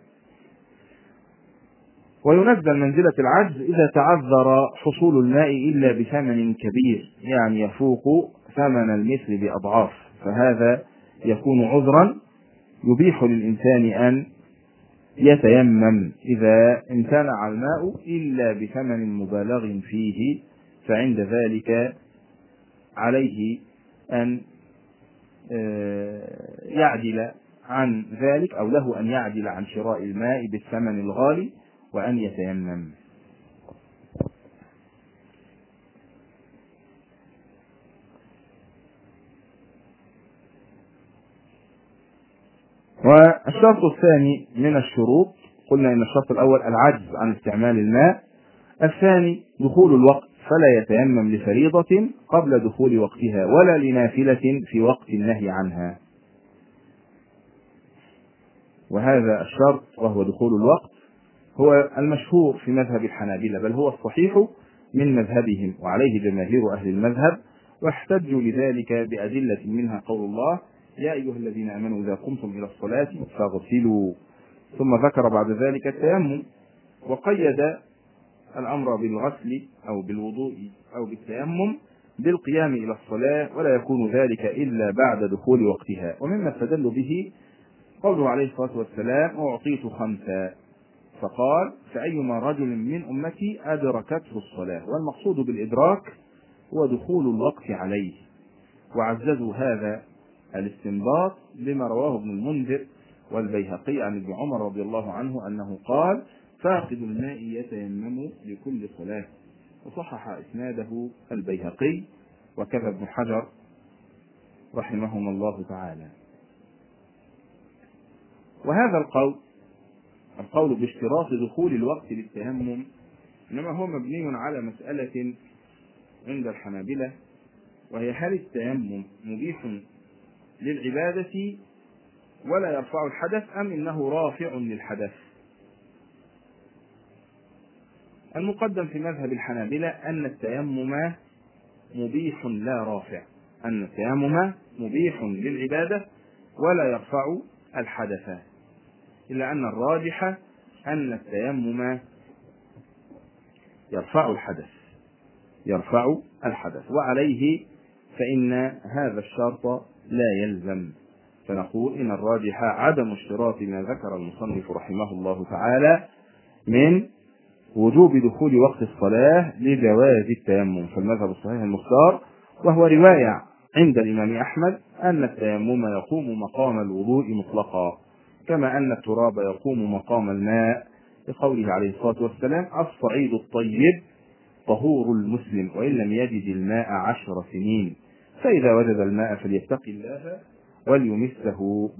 وينزل منزلة العجز إذا تعذر حصول الماء إلا بثمن كبير، يعني يفوق ثمن المثل بأضعاف، فهذا يكون عذرا يبيح للإنسان أن يتيمم إذا امتنع الماء إلا بثمن مبالغ فيه، فعند ذلك عليه أن يعدل عن ذلك، أو له أن يعدل عن شراء الماء بالثمن الغالي وأن يتيمم. والشرط الثاني من الشروط، قلنا إن الشرط الأول العجز عن استعمال الماء، الثاني دخول الوقت، فلا يتيمم لفريضة قبل دخول وقتها ولا لنافلة في وقت النهي عنها. وهذا الشرط وهو دخول الوقت هو المشهور في مذهب الحنابلة، بل هو الصحيح من مذهبهم، وعليه جماهير أهل المذهب، واحتجوا لذلك بأدلة منها قول الله: يا أيها الذين آمنوا إذا قمتم إلى الصلاة فاغسلوا. ثم ذكر بعد ذلك التيمم، وقيد الأمر بالغسل أو بالوضوء أو بالتيمم بالقيام إلى الصلاة، ولا يكون ذلك إلا بعد دخول وقتها. ومما استدل به قوله عليه الصلاة والسلام: أعطيت خمسا، فقال: فأيما رجل من أمتي أدركته الصلاة. والمقصود بالإدراك هو دخول الوقت عليه. وعززوا هذا الاستنباط بما رواه ابن المنذر والبيهقي عن ابن عمر رضي الله عنه أنه قال: فاقد الماء يتيمم لكل صلاة. وصحح إسناده البيهقي وكذا ابن حجر رحمهم الله تعالى. وهذا القول باشتراط دخول الوقت للتيمم إنما هو مبني على مسألة عند الحنابلة، وهي: هل التيمم مبيح للعبادة ولا يرفع الحدث، أم إنه رافع للحدث؟ المقدم في مذهب الحنابلة أن التيمم مبيح لا رافع، أن التيمم مبيح للعبادة ولا يرفع الحدث، إلا أن الراجح أن التيمم يرفع الحدث، وعليه فإن هذا الشرط لا يلزم، فنقول إن الراجح عدم اشتراط ما ذكر المصنف رحمه الله تعالى من وجوب دخول وقت الصلاة لجواز التيمم. فالمذهب الصحيح المختار، وهو رواية عند الإمام أحمد، أن التيمم يقوم مقام الوضوء مطلقا، كما أن التراب يقوم مقام الماء، لقوله عليه الصلاة والسلام: الصعيد الطيب طهور المسلم وإن لم يجد الماء 10 سنين، فإذا وجد الماء فليتق الله وليمسه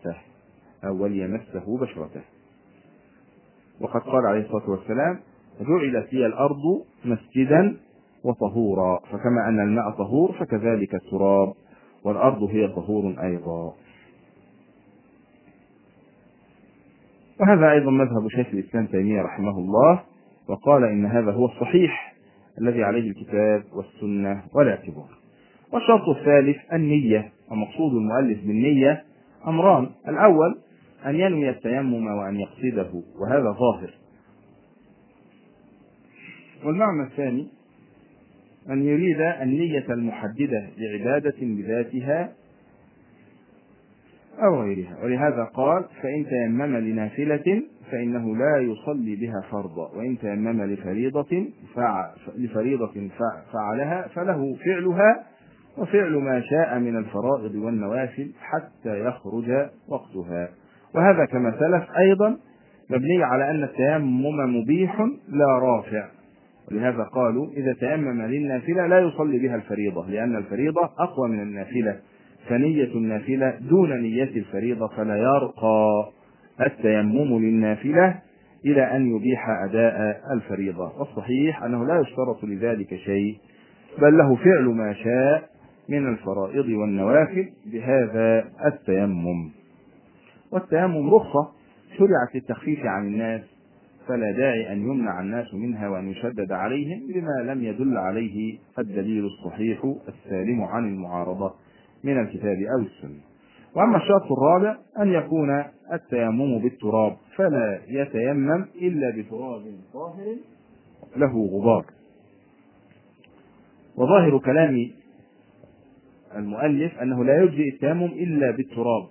بشرته. وقد قال عليه الصلاة والسلام: جعلت لي الأرض مسجدا وطهورا، فكما أن الماء طهور فكذلك التراب، والأرض هي طهور أيضا. وهذا أيضا مذهب شيخ الإسلام تيمية رحمه الله، وقال إن هذا هو الصحيح الذي عليه الكتاب والسنة والاعتبار. والشرط الثالث النية. ومقصود المؤلف بالنية أمران: الأول أن ينوي التيمم وأن يقصده، وهذا ظاهر. والمعنى الثاني أن يريد النية المحددة لعبادة بذاتها أو غيرها. ولهذا قال: فإن تيمم لنافلة فإنه لا يصلي بها فرضا، وإن تيمم لفريضة فعلها فله فعلها وفعل ما شاء من الفرائض والنوافل حتى يخرج وقتها. وهذا كما سلف أيضا مبني على أن التيمم مبيح لا رافع، ولهذا قالوا: إذا تيمم للنافلة لا يصلي بها الفريضة، لأن الفريضة أقوى من النافلة، فنية النافلة دون نية الفريضة، فلا يرقى التيمم للنافلة إلى أن يبيح أداء الفريضة. والصحيح أنه لا يشترط لذلك شيء، بل له فعل ما شاء من الفرائض والنوافل بهذا التيمم. والتيمم رخصة شرعت للتخفيف عن الناس، فلا داعي أن يمنع الناس منها وأن يشدد عليهم بما لم يدل عليه الدليل الصحيح السالم عن المعارضة من الكتاب أو السنة. وأما الشرط الرابع أن يكون التيمم بالتراب، فلا يتيمم إلا بتراب طاهر له غبار. وظاهر كلام المؤلف أنه لا يجزئ التيمم إلا بالتراب،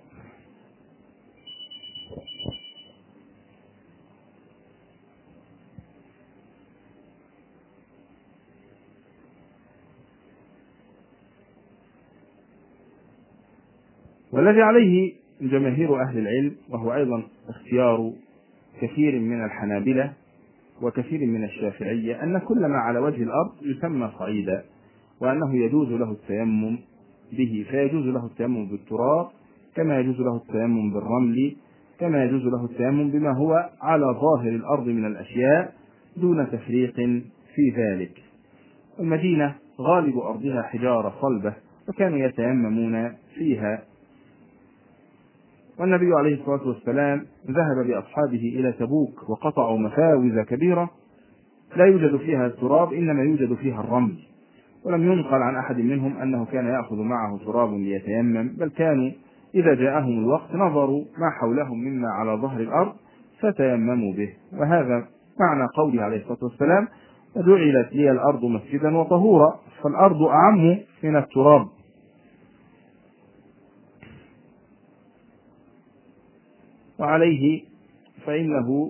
والذي عليه جماهير أهل العلم، وهو أيضا اختيار كثير من الحنابلة وكثير من الشافعية، أن كل ما على وجه الأرض يسمى صعيدا، وأنه يجوز له التيمم به، فيجوز له التيمم بالتراب كما يجوز له التيمم بالرمل، كما يجوز له التيمم بما هو على ظاهر الأرض من الأشياء دون تفريق في ذلك. المدينة غالب أرضها حجارة صلبة، وكانوا يتيممون فيها والنبي عليه الصلاة والسلام ذهب بأصحابه إلى تبوك وقطعوا مفاوز كبيرة لا يوجد فيها التراب، إنما يوجد فيها الرمل، ولم ينقل عن أحد منهم أنه كان يأخذ معه تراب ليتيمم، بل كانوا إذا جاءهم الوقت نظروا ما حولهم مما على ظهر الأرض فتيمموا به. وهذا معنى قوله عليه الصلاة والسلام: وجعلت لي الأرض مسجدا وطهورا، فالأرض أعم من التراب. وعليه فإنه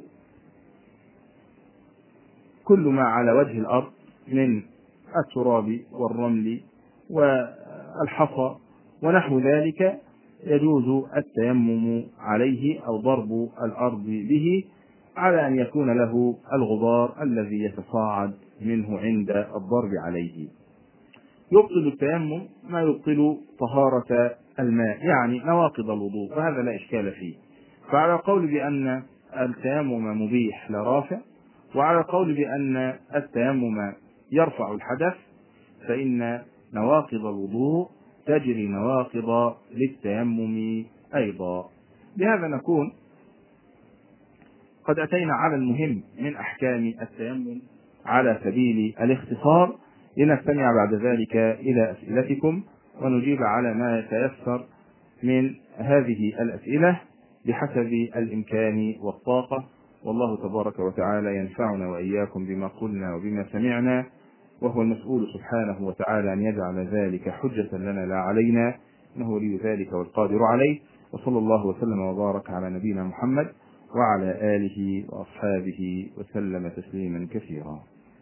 كل ما على وجه الأرض من التراب والرمل والحصى ونحو ذلك يجوز التيمم عليه أو ضرب الأرض به، على أن يكون له الغبار الذي يتصاعد منه عند الضرب عليه. يبطل التيمم ما يبطل طهارة الماء، يعني نواقض الوضوء، وهذا لا إشكال فيه. فعلى قول بأن التيمم مبيح لا رافع، وعلى قول بأن التيمم يرفع الحدث، فإن نواقض الوضوء تجري نواقض للتيمم أيضا. بهذا نكون قد أتينا على المهم من أحكام التيمم على سبيل الاختصار، لنستمع بعد ذلك إلى أسئلتكم ونجيب على ما يتيسر من هذه الأسئلة بحسب الإمكان والطاقة. والله تبارك وتعالى ينفعنا وإياكم بما قلنا وبما سمعنا، وهو المسؤول سبحانه وتعالى أن يجعل ذلك حجة لنا لا علينا، إنه ولي ذلك والقادر عليه. وصلى الله وسلم وبارك على نبينا محمد وعلى آله وأصحابه وسلم تسليما كثيرا.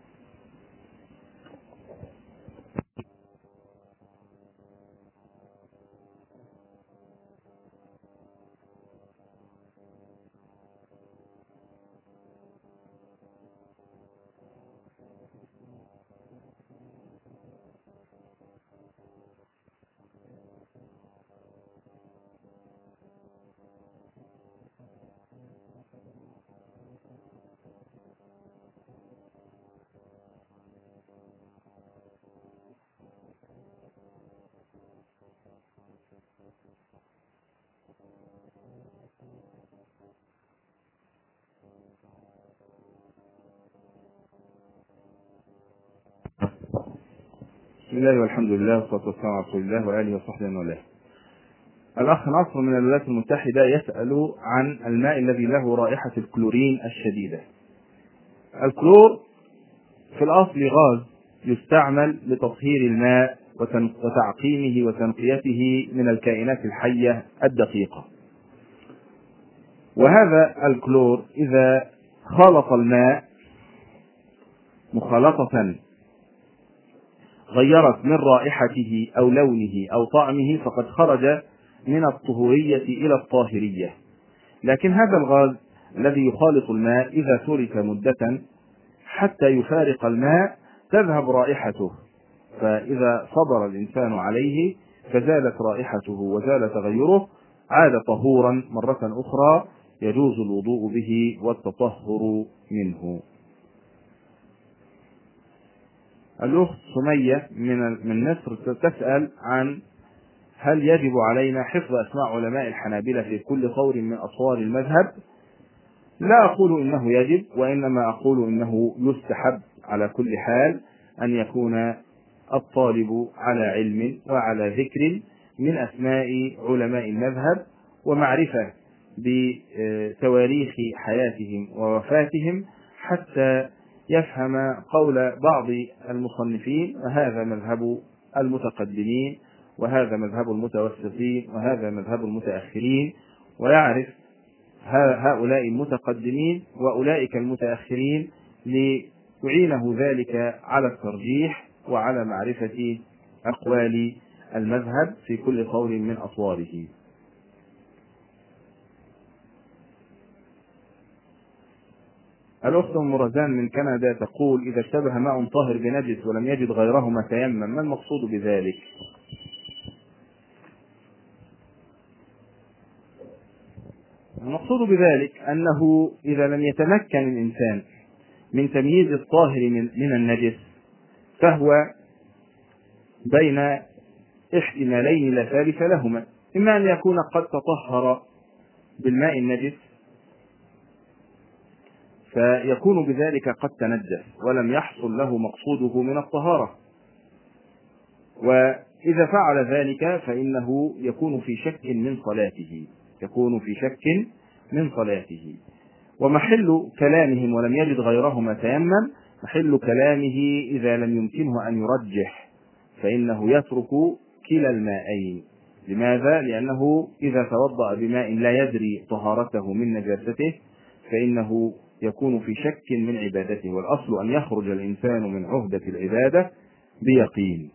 بسم الله والحمد لله والصلاة والسلام على رسول الله وآله وصحبه ومن والاه. الأخ نصر من الولايات المتحدة يسأل عن الماء الذي له رائحة الكلورين الشديدة. الكلور في الأصل غاز يستعمل لتطهير الماء وتعقيمه وتنقيته من الكائنات الحية الدقيقة، وهذا الكلور إذا خالط الماء مخالطة غيرت من رائحته أو لونه أو طعمه فقد خرج من الطهورية إلى الطاهرية. لكن هذا الغاز الذي يخالط الماء إذا ترك مدة حتى يفارق الماء تذهب رائحته، فإذا صبر الإنسان عليه فزالت رائحته وزال تغيره عاد طهورا مرة أخرى يجوز الوضوء به والتطهر منه. الأخت سمية من مصر تسأل عن هل يجب علينا حفظ أسماء علماء الحنابلة في كل قول من أصوار المذهب؟ لا أقول إنه يجب، وإنما أقول إنه يستحب على كل حال أن يكون الطالب على علم وعلى ذكر من أسماء علماء المذهب ومعرفة بتواريخ حياتهم ووفاتهم حتى يفهم قول بعض المصنفين، وهذا مذهب المتقدمين وهذا مذهب المتوسطين وهذا مذهب المتأخرين، ويعرف هؤلاء المتقدمين وأولئك المتأخرين ليعينه ذلك على الترجيح وعلى معرفة أقوال المذهب في كل قول من أطواره. الأخت أم رزان من كندا تقول: إذا اشتبه ماء طاهر بنجس ولم يجد غيرهما تيمم، ما المقصود بذلك؟ المقصود بذلك أنه إذا لم يتمكن الإنسان من تمييز الطاهر من النجس فهو بين احتمالين لا ثالث لهما، إما أن يكون قد تطهر بالماء النجس فيكون بذلك قد تنجس ولم يحصل له مقصوده من الطهارة، وإذا فعل ذلك فإنه يكون في شك من صلاته. ومحل كلامهم ولم يجد غيرهما تيمم، محل كلامه إذا لم يمكنه أن يرجح فإنه يترك كلا الماءين. لماذا؟ لأنه إذا توضأ بماء لا يدري طهارته من نجاسته فإنه يكون في شك من عبادته، والأصل أن يخرج الإنسان من عهدة العبادة بيقين.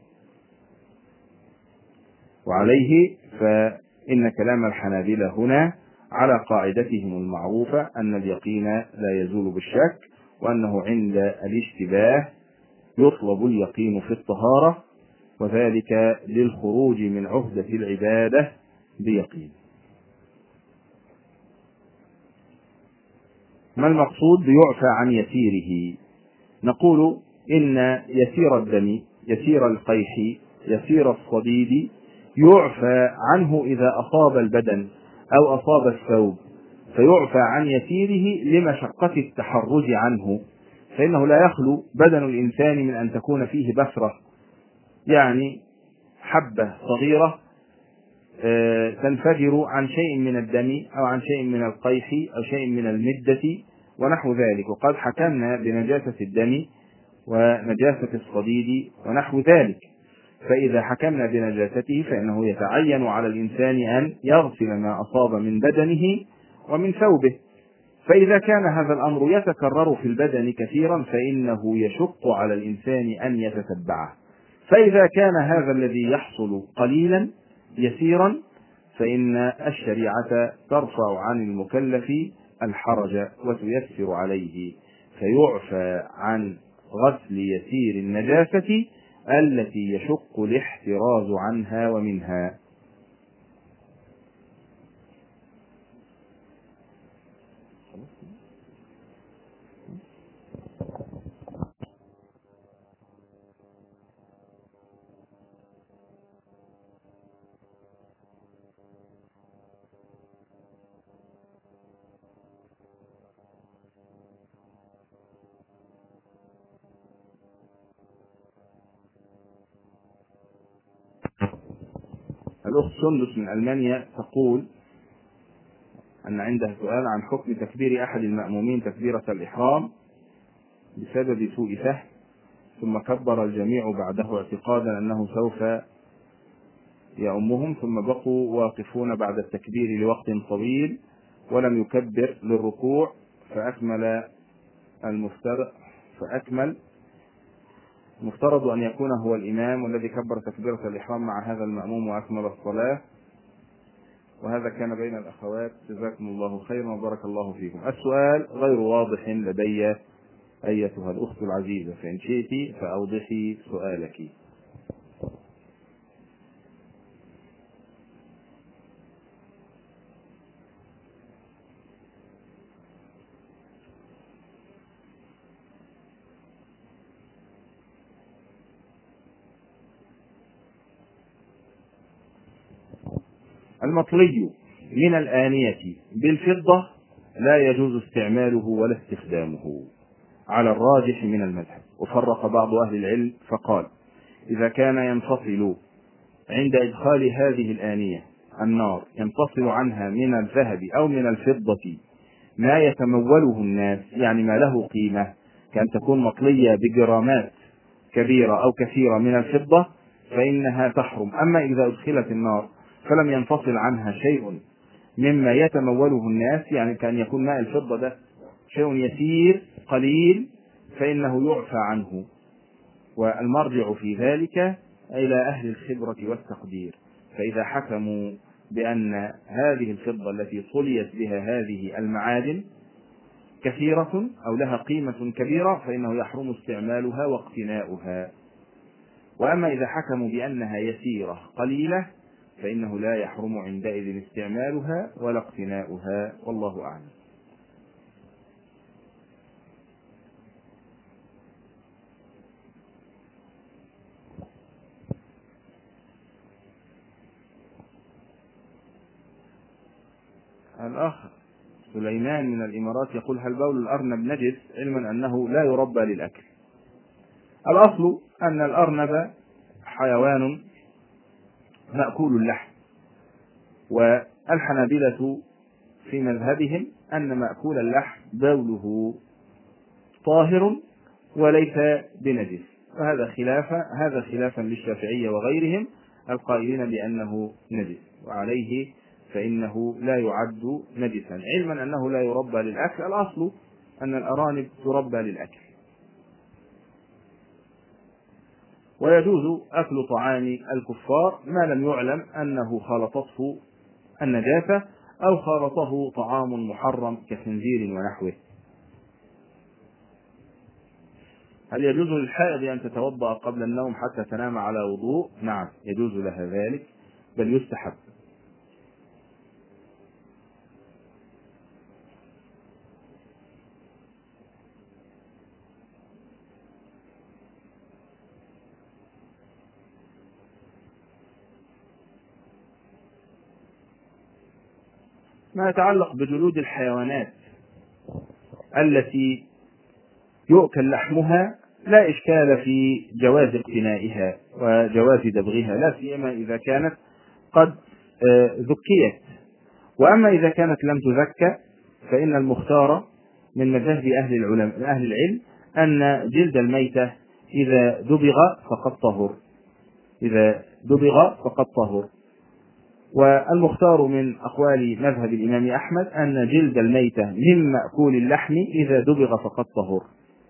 وعليه فإن كلام الحنابلة هنا على قاعدتهم المعروفة أن اليقين لا يزول بالشك، وأنه عند الاشتباه يطلب اليقين في الطهارة، وذلك للخروج من عهدة العبادة بيقين. ما المقصود بيعفى عن يسيره؟ نقول إن يسير الدم، يسير القيح، يسير الصديد يعفى عنه إذا أصاب البدن أو أصاب الثوب، فيعفى عن يسيره لمشقة التحرج عنه، فإنه لا يخلو بدن الإنسان من أن تكون فيه بثرة، يعني حبة صغيرة تنفجر عن شيء من الدم أو عن شيء من القيح أو شيء من المدة ونحو ذلك. وقد حكمنا بنجاسة الدم ونجاسة الصديد ونحو ذلك، فإذا حكمنا بنجاسته فإنه يتعين على الإنسان أن يغسل ما أصاب من بدنه ومن ثوبه. فإذا كان هذا الأمر يتكرر في البدن كثيرا فإنه يشق على الإنسان أن يتتبعه. فإذا كان هذا الذي يحصل قليلا يسيرا فإن الشريعة ترفع عن المكلف الحرج وتيسر عليه، فيعفى عن غسل يسير النجاسة التي يشق الاحتراز عنها ومنها. الأخت سندس من ألمانيا تقول أن عندها سؤال عن حكم تكبير أحد المأمومين تكبيرة الإحرام بسبب سوء فهم، ثم كبر الجميع بعده اعتقادا أنه سوف يؤمهم، ثم بقوا واقفون بعد التكبير لوقت طويل ولم يكبر للركوع المفترض أن يكون هو الإمام والذي كبر تكبيرة الإحرام مع هذا المأموم وأكمل الصلاة. وهذا كان بين الأخوات، جزاكم الله خيرا وبارك الله فيكم. السؤال غير واضح لدي أيتها الأخت العزيزة، فإن شئت فأوضحي سؤالك. المطلي من الآنية بالفضة لا يجوز استعماله ولا استخدامه على الراجح من المذهب. وفرق بعض أهل العلم فقال إذا كان ينفصل عند إدخال هذه الآنية النار ينفصل عنها من الذهب أو من الفضة ما يتموله الناس، يعني ما له قيمة، كأن تكون مطلية بجرامات كبيرة أو كثيرة من الفضة فإنها تحرم. أما إذا أدخلت النار فلم ينفصل عنها شيء مما يتموله الناس، يعني كأن يكون ماء الفضة ده شيء يسير قليل، فإنه يعفى عنه. والمرجع في ذلك إلى أهل الخبرة والتقدير، فإذا حكموا بأن هذه الفضة التي صليت بها هذه المعادن كثيرة أو لها قيمة كبيرة فإنه يحرم استعمالها واقتناؤها. وأما إذا حكموا بأنها يسيرة قليلة فإنه لا يحرم عندئذ استعمالها ولا اقتناؤها، والله أعلم. الآخر. سليمان من الإمارات يقول: هل بول الأرنب نجس؟ علما أنه لا يربى للأكل. الأصل أن الأرنب حيوان مأكول اللحم، والحنابلة في مذهبهم أن مأكول اللحم بوله طاهر وليس بنجس، وهذا خلافا للشافعية وغيرهم القائلين بأنه نجس، وعليه فإنه لا يعد نجسا، علما أنه لا يربى للأكل. الأصل أن الأرانب تربى للأكل. ويجوز أكل طعام الكفار ما لم يعلم أنه خالطته النجاسة أو خالطه طعام محرم كخنزير ونحوه. هل يجوز للحائض أن تتوضأ قبل النوم حتى تنام على وضوء؟ نعم، يجوز لها ذلك، بل يستحب. ما يتعلق بجلود الحيوانات التي يؤكل لحمها لا إشكال في جواز اقتنائها وجواز دبغها، لا سيما إذا كانت قد ذكيت. وأما إذا كانت لم تذكى فإن المختار من مذهب أهل العلم أن جلد الميتة إذا دبغ فقد طهر. والمختار من أقوال مذهب الإمام أحمد أن جلد الميتة من مأكول اللحم إذا دبغ فقد طهر.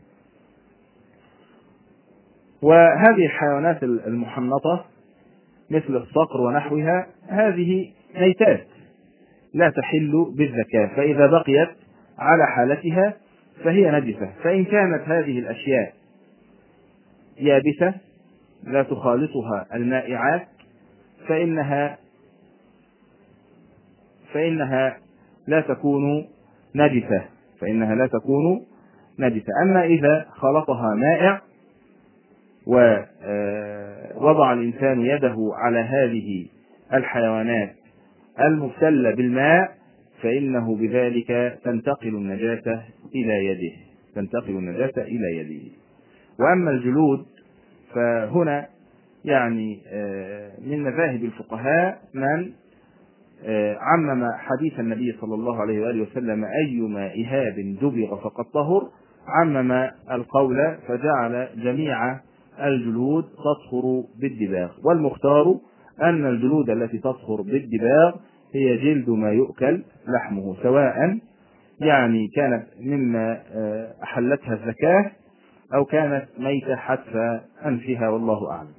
وهذه الحيوانات المحنطة مثل الصقر ونحوها هذه ميتات لا تحل بالزكاة، فإذا بقيت على حالتها فهي نجسة. فإن كانت هذه الأشياء يابسة لا تخالطها المائعات فإنها لا تكون نجسة. أما إذا خلطها مائع ووضع الإنسان يده على هذه الحيوانات المبتلة بالماء فإنه بذلك تنتقل النجاسة إلى يده. وأما الجلود فهنا يعني من مذاهب الفقهاء من عمم حديث النبي صلى الله عليه وآله وسلم: أيما إهاب دبغ فقد طهر، عمم القول فجعل جميع الجلود تطهر بالدباغ. والمختار أن الجلود التي تطهر بالدباغ هي جلد ما يؤكل لحمه، سواء يعني كانت مما أحلتها الزكاة أو كانت ميتة حتف أنفها، والله أعلم.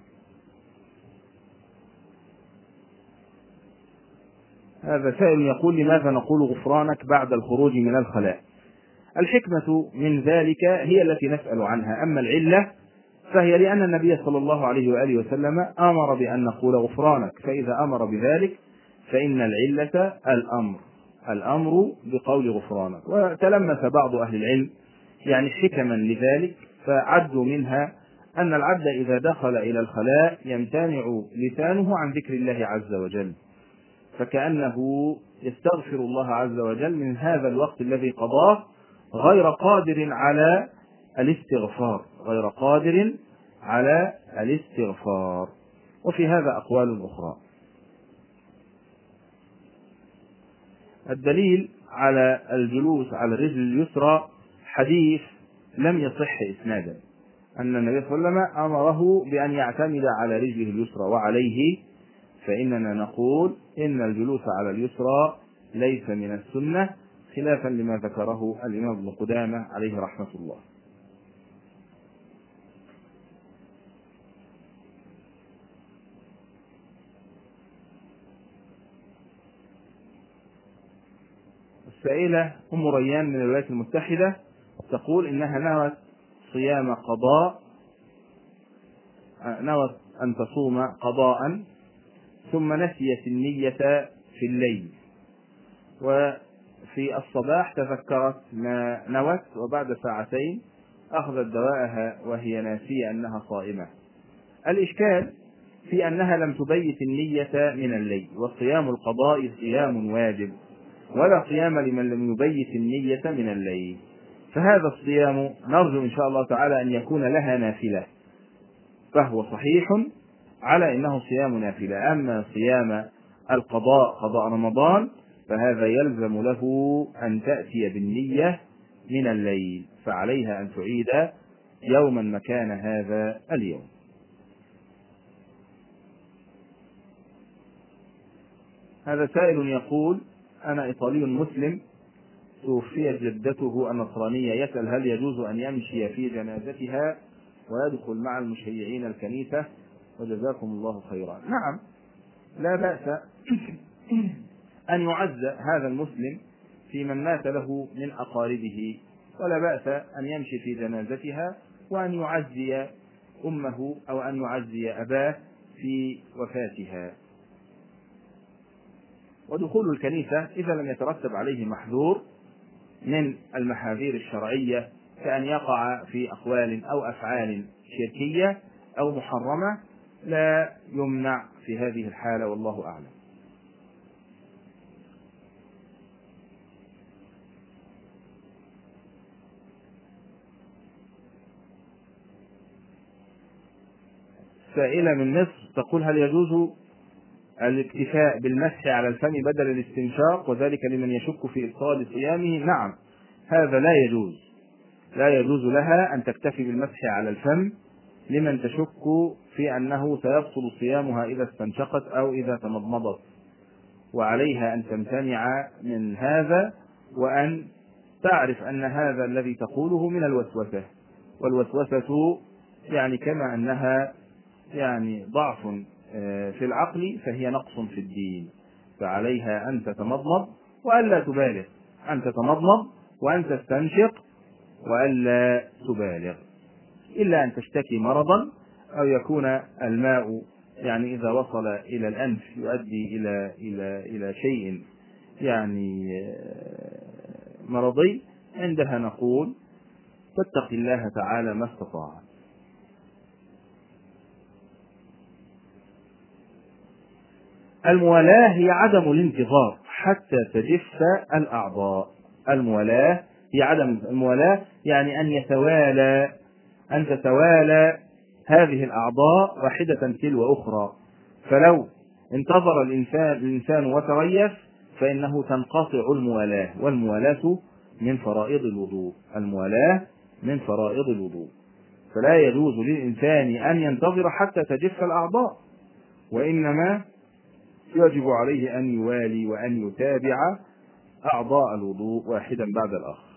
هذا سائل يقول: لماذا نقول غفرانك بعد الخروج من الخلاء؟ الحكمة من ذلك هي التي نسأل عنها، أما العلة فهي لأن النبي صلى الله عليه وآله وسلم أمر بأن نقول غفرانك، فإذا أمر بذلك فإن العلة الأمر بقول غفرانك. وتلمس بعض أهل العلم يعني حكما لذلك، فعدوا منها أن العبد إذا دخل إلى الخلاء يمتنع لسانه عن ذكر الله عز وجل، فكأنه يستغفر الله عز وجل من هذا الوقت الذي قضاه غير قادر على الاستغفار. وفي هذا أقوال أخرى. الدليل على الجلوس على الرجل اليسرى حديث لم يصح إسنادا أن النبي صلى الله عليه وسلم أمره بأن يعتمد على رجله اليسرى، وعليه فإننا نقول إن الجلوس على اليسرى ليس من السنة، خلافا لما ذكره الإمام ابن قدامة عليه رحمة الله. السائلة أم ريان من الولايات المتحدة تقول إنها نوت أن تصوم قضاء ثم نسيت النية في الليل، وفي الصباح تذكرت ما نوت، وبعد ساعتين أخذت دواءها وهي ناسية أنها صائمة. الإشكال في أنها لم تبيت النية من الليل، وصيام القضاء صيام واجب، ولا صيام لمن لم يبيت النية من الليل. فهذا الصيام نرجو إن شاء الله تعالى أن يكون لها نافلة، فهو صحيح على إنه صيام نافلة. أما صيام القضاء قضاء رمضان فهذا يلزم له أن تأتي بالنية من الليل، فعليها أن تعيد يوما مكان هذا اليوم. هذا سائل يقول: أنا إيطالي مسلم توفيت جدته النصرانية، يسأل هل يجوز أن يمشي في جنازتها ويدخل مع المشيعين الكنيسة؟ وجزاكم الله خيرا. نعم، لا بأس أن يعزى هذا المسلم في من مات له من أقاربه، ولا بأس أن يمشي في جنازتها وأن يعزي أمه أو أن يعزي أباه في وفاتها. ودخول الكنيسة إذا لم يترتب عليه محذور من المحاذير الشرعية كأن يقع في أقوال أو أفعال شركية أو محرمة لا يمنع في هذه الحالة، والله أعلم. سائلة من مصر تقول: هل يجوز الاكتفاء بالمسح على الفم بدل الاستنشاق، وذلك لمن يشك في إبطال صيامه؟ نعم، هذا لا يجوز. لا يجوز لها أن تكتفي بالمسح على الفم لمن تشك في أنه سيبطل صيامها إذا استنشقت أو إذا تمضمضت، وعليها أن تمتنع من هذا، وأن تعرف أن هذا الذي تقوله من الوسوسة، والوسوسة يعني كما أنها يعني ضعف في العقل فهي نقص في الدين، فعليها أن تتمضمض وألا تبالغ، أن تتمضمض وأن تستنشق وألا تبالغ، إلا أن تشتكي مرضا أو يكون الماء يعني إذا وصل إلى الأنف يؤدي إلى شيء يعني مرضي، عندها نقول تتقي الله تعالى ما استطاعت. الموالاة هي عدم الانتظار حتى تجف الأعضاء. الموالاة هي عدم الموالاة يعني أن تتوالى هذه الأعضاء واحدة تلو أخرى، فلو انتظر الإنسان وتريث فإنه تنقطع الموالاة، والموالاة من فرائض الوضوء. الموالاة من فرائض الوضوء، فلا يجوز للإنسان أن ينتظر حتى تجف الأعضاء، وإنما يجب عليه أن يوالي وأن يتابع أعضاء الوضوء واحدا بعد الآخر.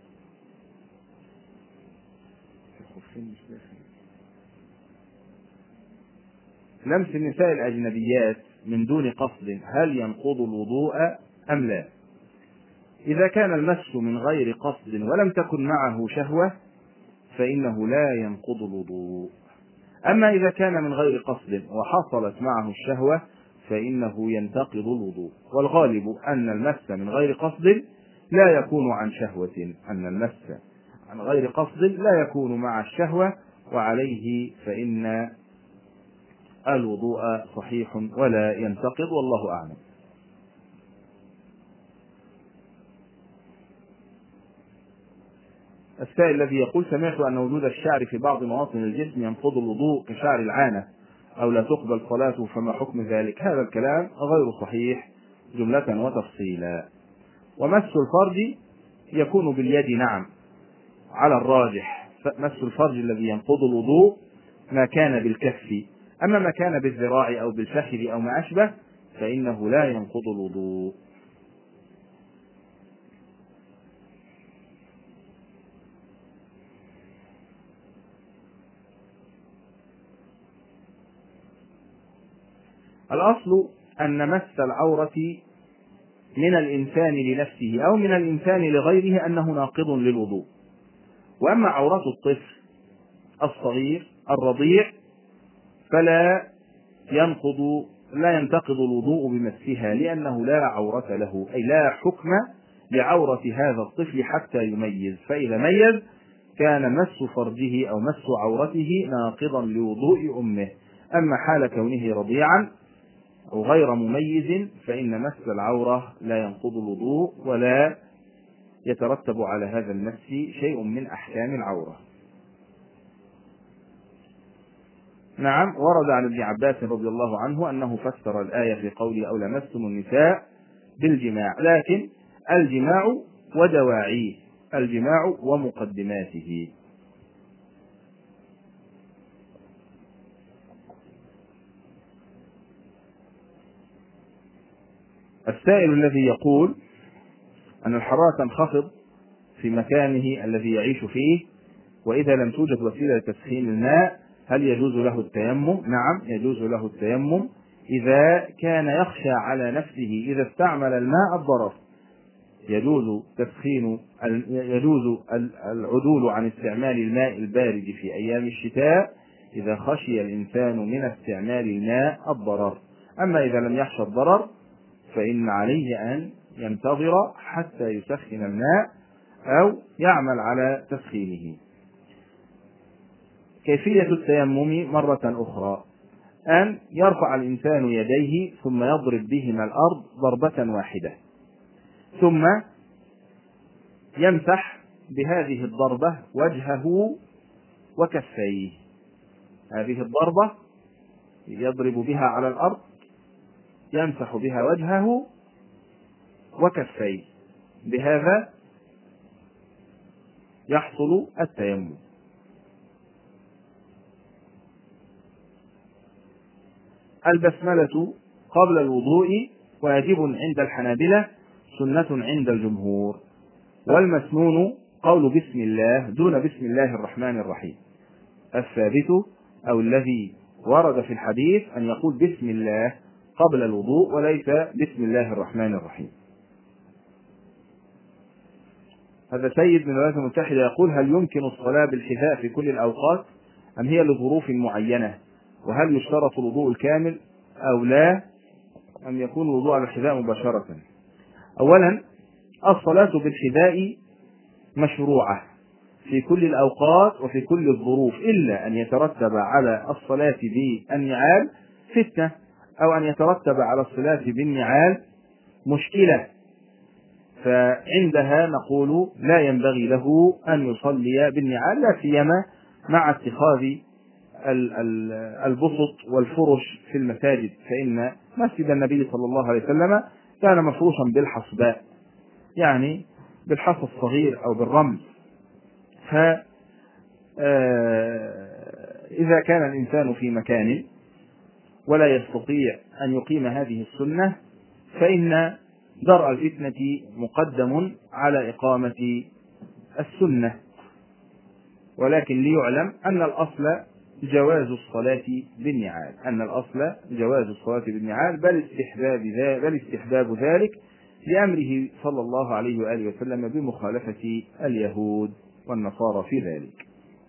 لمس النساء الأجنبيات من دون قصد هل ينقض الوضوء أم لا؟ إذا كان المس من غير قصد ولم تكن معه شهوة فإنه لا ينقض الوضوء. أما إذا كان من غير قصد وحصلت معه الشهوة فإنه ينتقض الوضوء، والغالب أن المس من غير قصد لا يكون عن شهوة، أن المس عن غير قصد لا يكون مع الشهوة، وعليه فإن الوضوء صحيح ولا ينتقض، والله أعلم. السائل الذي يقول: سمعت أن وجود الشعر في بعض مواطن الجسم ينقض الوضوء كشعر العانة أو لا تقبل صلاته، فما حكم ذلك؟ هذا الكلام غير صحيح جملة وتفصيلا. ومس الفرج يكون باليد، نعم على الراجح، مس الفرج الذي ينقض الوضوء ما كان بالكف، أما ما كان بالذراع أو بالفخذ أو ما أشبه فإنه لا ينقض الوضوء. الأصل أن مس العورة من الإنسان لنفسه أو من الإنسان لغيره أنه ناقض للوضوء، وأما عورة الطفل الصغير الرضيع فلا ينتقض الوضوء بمسها، لأنه لا عورة له، أي لا حكم لعورة هذا الطفل حتى يميز، فإذا ميز كان مس فرجه أو مس عورته ناقضا لوضوء أمه. أما حال كونه رضيعا أو غير مميز فإن مس العورة لا ينقض الوضوء ولا يترتب على هذا المس شيء من أحكام العورة. نعم، ورد عن ابن عباس رضي الله عنه أنه فسر الآية في قوله أو لمستم النساء بالجماع، لكن الجماع ودواعيه، الجماع ومقدماته. السائل الذي يقول أن الحرارة تنخفض في مكانه الذي يعيش فيه، وإذا لم توجد وسيلة لتسخين الماء هل يجوز له التيمم؟ نعم، يجوز له التيمم إذا كان يخشى على نفسه إذا استعمل الماء الضرر. يجوز العدول عن استعمال الماء البارد في أيام الشتاء إذا خشي الإنسان من استعمال الماء الضرر. أما إذا لم يخشى الضرر فإن عليه أن ينتظر حتى يسخن الماء أو يعمل على تسخينه. كيفية التيمم مرة أخرى أن يرفع الإنسان يديه ثم يضرب بهما الأرض ضربة واحدة، ثم يمسح بهذه الضربة وجهه وكفيه. هذه الضربة يضرب بها على الأرض يمسح بها وجهه وكفيه، بهذا يحصل التيمم. البسملة قبل الوضوء واجب عند الحنابلة، سنة عند الجمهور. والمسنون قول بسم الله دون بسم الله الرحمن الرحيم. الثابت أو الذي ورد في الحديث أن يقول بسم الله قبل الوضوء وليس بسم الله الرحمن الرحيم. هذا سيد من الولايات المتحدة يقول: هل يمكن الصلاة بالحذاء في كل الأوقات أم هي لظروف معينة؟ وهل يشترط الوضوء الكامل أو لا، أم يكون الوضوء على الحذاء مباشرة؟ أولا، الصلاة بالحذاء مشروعة في كل الأوقات وفي كل الظروف، إلا أن يترتب على الصلاة بالنعال فتنة، أو أن يترتب على الصلاة بالنعال مشكلة، فعندها نقول لا ينبغي له أن يصلي بالنعال، لا سيما مع اتخاذ البسط والفرش في المساجد، فإن مسجد النبي صلى الله عليه وسلم كان مفروشا بالحصباء، يعني بالحصى الصغير أو بالرمل. فإذا كان الإنسان في مكان ولا يستطيع أن يقيم هذه السنة فإن درء الفتنة مقدم على إقامة السنة، ولكن ليعلم أن الأصل جواز الصلاة بالنعال، بل استحباب ذلك لأمره صلى الله عليه وآله وسلم بمخالفة اليهود والنصارى في ذلك.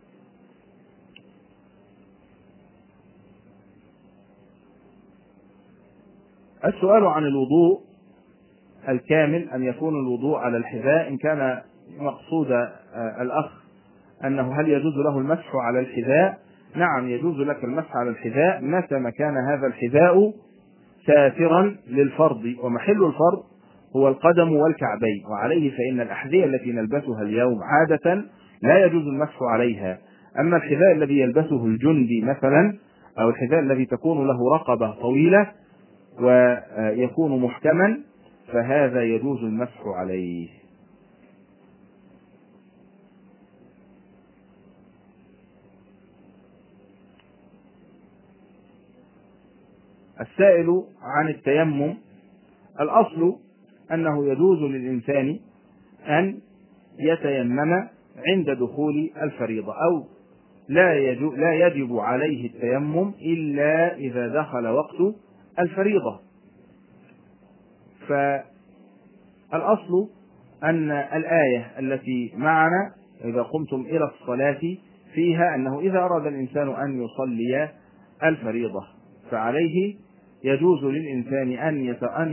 السؤال عن الوضوء الكامل أن يكون الوضوء على الحذاء، إن كان مقصود الأخ أنه هل يجوز له المسح على الحذاء؟ نعم، يجوز لك المسح على الحذاء متى ما كان هذا الحذاء ساترا للفرض، ومحل الفرض هو القدم والكعبين، وعليه فإن الأحذية التي نلبسها اليوم عادة لا يجوز المسح عليها. أما الحذاء الذي يلبسه الجندي مثلا، أو الحذاء الذي تكون له رقبة طويلة ويكون محكما، فهذا يجوز المسح عليه. السائل عن التيمم: الأصل أنه يجوز للإنسان أن يتيمم عند دخول الفريضة، أو لا يجب عليه التيمم إلا إذا دخل وقت الفريضة. فالأصل أن الآية التي معنا إذا قمتم إلى الصلاة فيها أنه إذا أراد الإنسان أن يصلي الفريضة فعليه يجوز للإنسان أن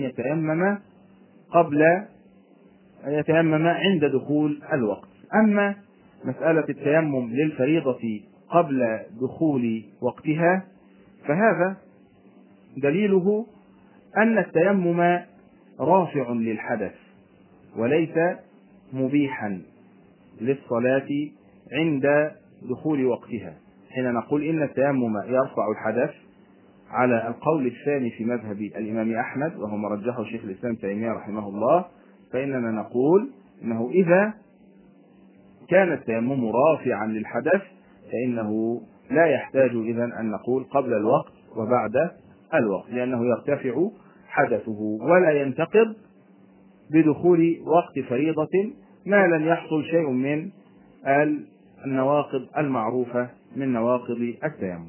يتيمم عند دخول الوقت. أما مسألة التيمم للفريضة قبل دخول وقتها فهذا دليله أن التيمم رافع للحدث وليس مبيحا للصلاة عند دخول وقتها. حين نقول إن التيمم يرفع الحدث على القول الثاني في مذهب الإمام أحمد وهو مرجحه شيخ الإسلام تيمية رحمه الله، فإننا نقول إنه إذا كان التيمم رافعا للحدث فإنه لا يحتاج إذن أن نقول قبل الوقت وبعد الوقت، لأنه يرتفع حدثه ولا ينتقض بدخول وقت فريضة ما لم يحصل شيء من النواقض المعروفة من نواقض التيمم.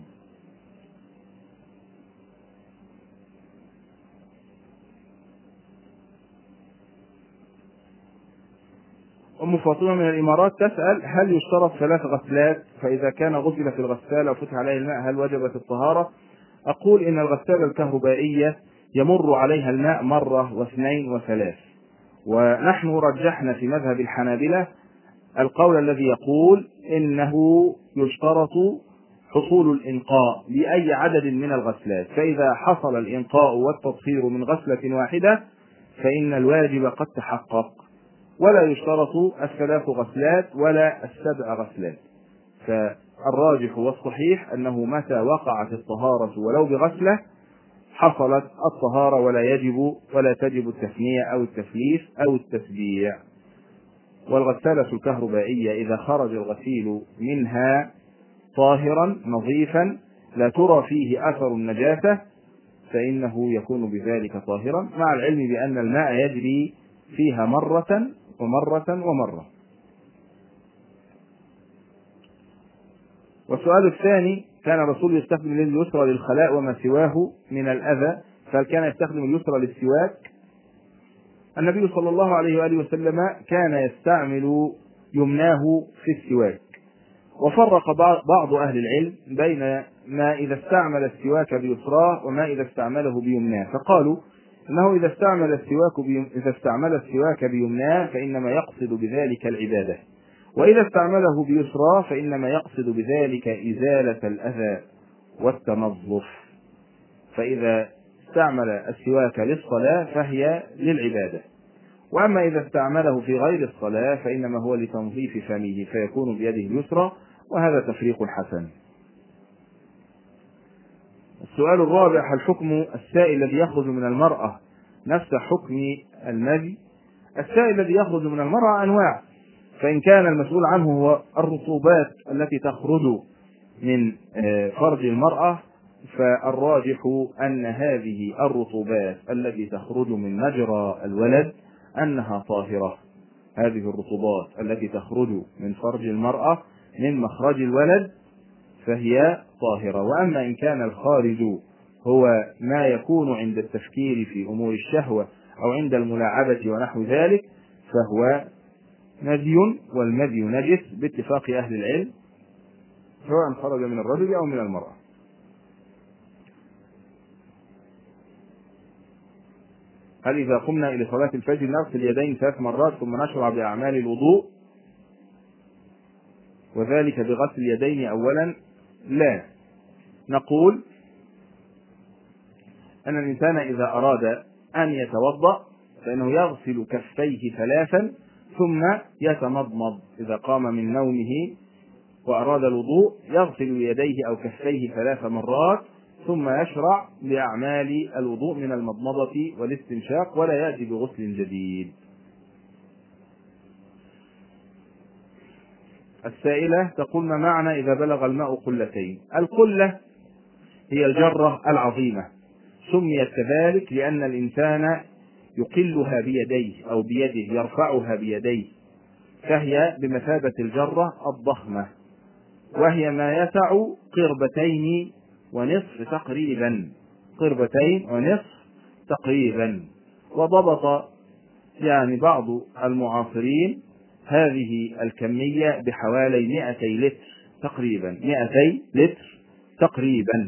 أم فاطمة من الإمارات تسأل: هل يشترط 3 غسلات؟ فإذا كان غسل في الغسالة وفتح عليه الماء هل وجبت الطهارة؟ أقول إن الغسالة الكهربائية يمر عليها الماء مرة واثنين وثلاث، ونحن رجحنا في مذهب الحنابلة القول الذي يقول إنه يشترط حصول الإنقاء لأي عدد من الغسلات، فإذا حصل الإنقاء والتطهير من غسلة واحدة فإن الواجب قد تحقق، ولا يشترط 3 غسلات ولا 7 غسلات. فالراجح والصحيح أنه متى وقعت الطهارة ولو بغسلة حصلت الطهارة ولا تجب التثنية أو التثليث أو التسبيع. والغسالة الكهربائية إذا خرج الغسيل منها طاهرا نظيفا لا ترى فيه أثر النجاسة فإنه يكون بذلك طاهرا، مع العلم بأن الماء يجري فيها مرة ومرة ومرة. والسؤال الثاني: كان الرسول يستخدم اليد اليسرى للخلاء وما سواه من الأذى، فهل كان يستخدم اليسرى للسواك؟ النبي صلى الله عليه وآله وسلم كان يستعمل يمناه في السواك، وفرق بعض أهل العلم بين ما إذا استعمل السواك بيسراه وما إذا استعمله بيمناه، فقالوا إنه إذا استعمل السواك بيمناه فإنما يقصد بذلك العبادة، وإذا استعمله بيسراه فإنما يقصد بذلك إزالة الأذى والتنظف. فإذا استعمل السواك للصلاة فهي للعبادة، وأما إذا استعمله في غير الصلاة فإنما هو لتنظيف فمه فيكون بيده اليسرى، وهذا تفريق حسن. السؤال الرابع: هل حكم السائل الذي يخرج من المرأة نفس حكم المذي؟ السائل الذي يخرج من المرأة أنواع، فإن كان المسؤول عنه هو الرطوبات التي تخرج من فرج المرأة فالراجح أن هذه الرطوبات التي تخرج من مجرى الولد أنها طاهرة. هذه الرطوبات التي تخرج من فرج المرأة من مخرج الولد فهي طاهرة. وأما إن كان الخارج هو ما يكون عند التفكير في أمور الشهوة أو عند الملاعبة ونحو ذلك فهو مذي، والمذي نجس باتفاق أهل العلم سواء خرج من الرجل أو من المرأة. هل إذا قمنا إلى صلاة الفجر نغسل اليدين 3 مرات ثم نشرع بأعمال الوضوء وذلك بغسل اليدين أولا؟ لا، نقول أن الإنسان إذا أراد أن يتوضأ فإنه يغسل كفيه 3 ثم يتمضمض. إذا قام من نومه وأراد الوضوء يغسل يديه أو كفيه 3 مرات ثم يشرع بأعمال الوضوء من المضمضة والاستنشاق ولا يأتي بغسل جديد. السائلة تقول: ما معنى إذا بلغ الماء قلتين؟ القلة هي الجرة العظيمة، سميت كذلك لأن الإنسان يقلها بيديه أو بيده يرفعها بيديه، فهي بمثابة الجرة الضخمة، وهي ما يسع 2 ونصف تقريبا، 2 ونصف تقريبا. وضبط يعني بعض المعاصرين هذه الكمية بحوالي 200 لتر تقريبا، 200 لتر تقريبا.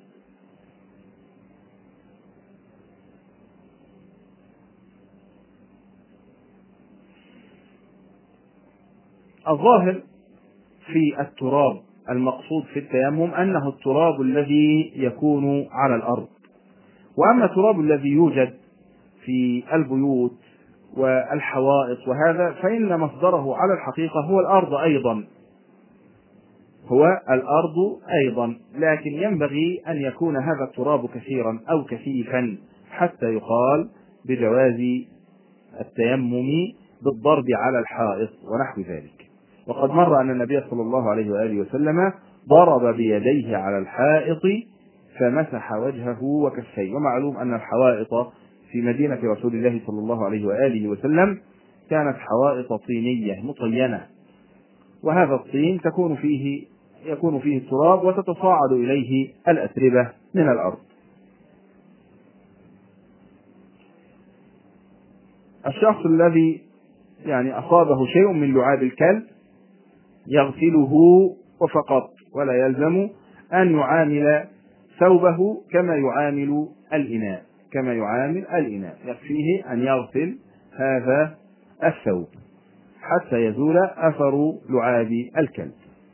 الظاهر في التراب المقصود في التيمم أنه التراب الذي يكون على الأرض، وأما التراب الذي يوجد في البيوت والحوائط وهذا فإن مصدره على الحقيقة هو الأرض أيضا، لكن ينبغي أن يكون هذا التراب كثيرا أو كثيفا حتى يقال بجواز التيمم بالضرب على الحائط ونحو ذلك. وقد مر أن النبي صلى الله عليه وآله وسلم ضرب بيديه على الحائط فمسح وجهه وكفيه. ومعلوم أن الحوائط في مدينة رسول الله صلى الله عليه وآله وسلم كانت حوائط طينية مطينة، وهذا الطين يكون فيه التراب وتتصاعد إليه الأتربة من الأرض. الشخص الذي أصابه شيء من لعاب الكلب يغسله وفقط، ولا يلزم أن يعامل ثوبه كما يعامل الإناء، يكفيه أن يغسل هذا الثوب حتى يزول أثر لعاب الكلب.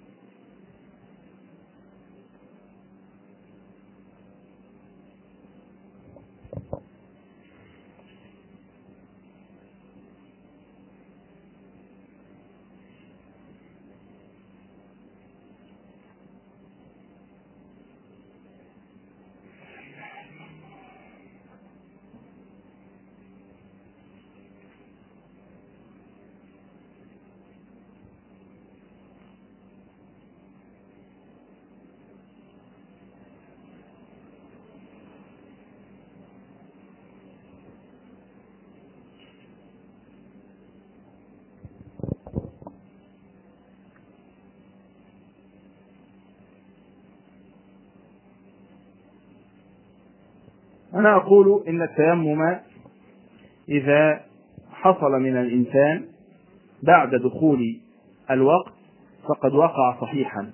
أنا أقول إن التيمم إذا حصل من الإنسان بعد دخول الوقت فقد وقع صحيحا،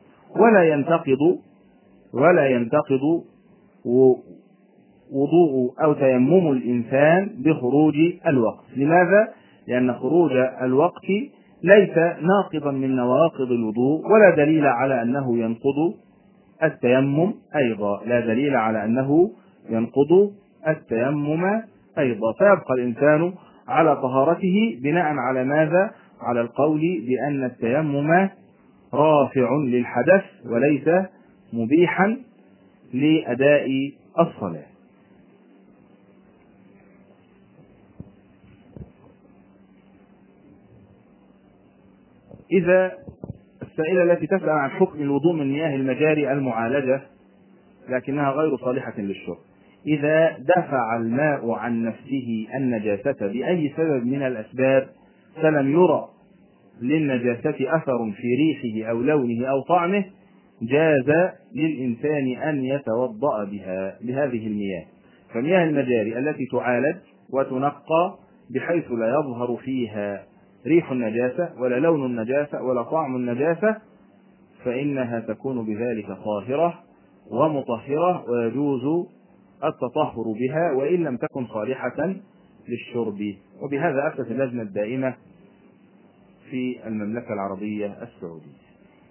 ولا ينتقض وضوء أو تيمم الإنسان بخروج الوقت. لماذا؟ لأن خروج الوقت ليس ناقضا من نواقض الوضوء، ولا دليل على أنه ينقض التيمم أيضا، فيبقى الإنسان على طهارته بناء على ماذا؟ على القول بأن التيمم رافع للحدث وليس مبيحا لأداء الصلاة. إذا السائلة التي تسأل عن حكم الوضوء من مياه المجاري المعالجة لكنها غير صالحة للشرب، إذا دفع الماء عن نفسه النجاسة بأي سبب من الأسباب فلم يرى للنجاسة أثر في ريحه أو لونه أو طعمه، جاز للإنسان أن يتوضأ بهذه المياه. فمياه المجاري التي تعالج وتنقى بحيث لا يظهر فيها ريح النجاسة ولا لون النجاسة ولا طعم النجاسة فإنها تكون بذلك طاهرة ومطهرة، ويجوز التطهر بها وإن لم تكن صالحة للشرب. وبهذا أفتت اللجنة الدائمة في المملكة العربية السعودية.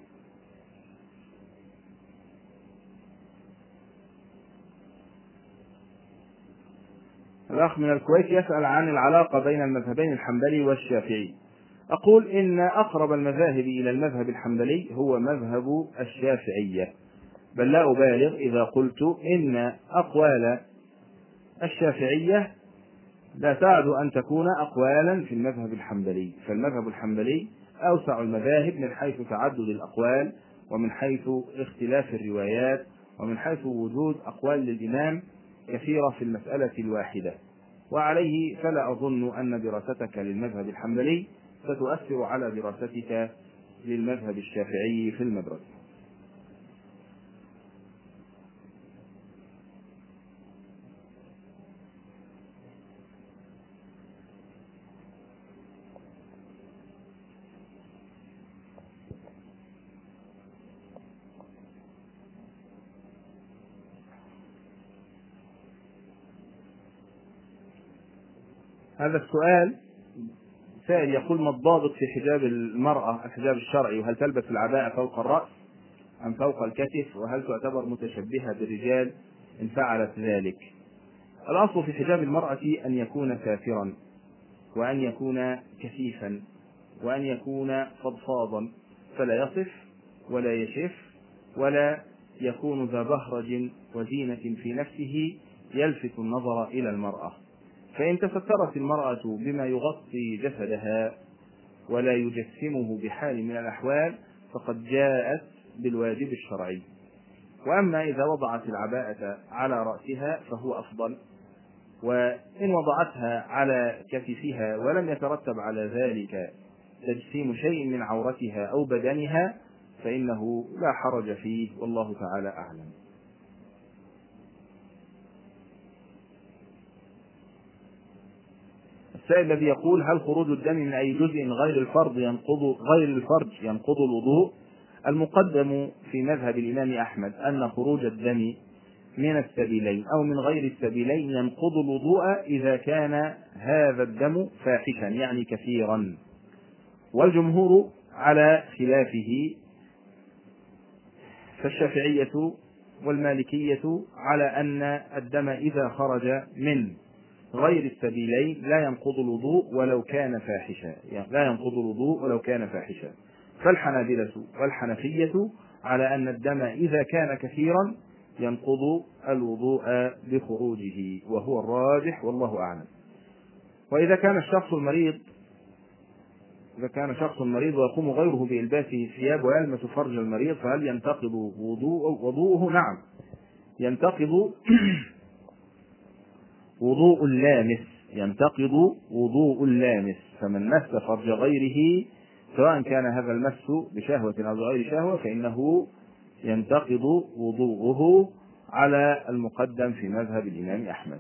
الأخ من الكويت يسأل عن العلاقة بين المذهبين الحنبلي والشافعي. أقول إن أقرب المذاهب إلى المذهب الحنبلي هو مذهب الشافعية، بل لا أبالغ إذا قلت إن أقوال الشافعية لا تعد أن تكون أقوالا في المذهب الحنبلي، فالمذهب الحنبلي أوسع المذاهب من حيث تعدد الأقوال ومن حيث اختلاف الروايات ومن حيث وجود أقوال للإمام كثيرة في المسألة الواحدة، وعليه فلا أظن أن دراستك للمذهب الحنبلي ستؤثر على دراستك للمذهب الشافعي في المدرسة. هذا السؤال سائل يقول: ما الضابط في حجاب المرأة الحجاب الشرعي؟ وهل تلبس العباءة فوق الرأس أم فوق الكتف؟ وهل تعتبر متشبهة بالرجال إن فعلت ذلك؟ الأصل في حجاب المرأة أن يكون سافرا، وأن يكون كثيفا، وأن يكون فضفاضا، فلا يصف ولا يشف ولا يكون ذا بهرج وزينة في نفسه يلفت النظر إلى المرأة. فإن تسترت المرأة بما يغطي جسدها ولا يجسمه بحال من الأحوال فقد جاءت بالواجب الشرعي. وأما إذا وضعت العباءة على رأسها فهو أفضل، وإن وضعتها على كتفها ولم يترتب على ذلك تجسيم شيء من عورتها أو بدنها فإنه لا حرج فيه، والله تعالى أعلم. السائل الذي يقول: هل خروج الدم من أي جزء غير الفرج ينقض الوضوء؟ المقدم في مذهب الإمام أحمد أن خروج الدم من السبيلين أو من غير السبيلين ينقض الوضوء إذا كان هذا الدم فاحشا يعني كثيرا، والجمهور على خلافه، فالشافعية والمالكية على أن الدم إذا خرج من غير السبيلين لا ينقض الوضوء ولو كان فاحشا، فالحنابلة والحنفية على أن الدم إذا كان كثيرا ينقض الوضوء بخروجه، وهو الراجح والله أعلم. وإذا كان شخص مريض ويقوم غيره بإلباسه ثياب ويلمس فرج المريض فهل ينتقض وضوءه؟ نعم، ينتقض وضوء اللامس، فمن مس فرج غيره سواء كان هذا المس بشهوة أو بغير شهوة فإنه ينتقض وضوءه على المقدم في مذهب الإمام أحمد.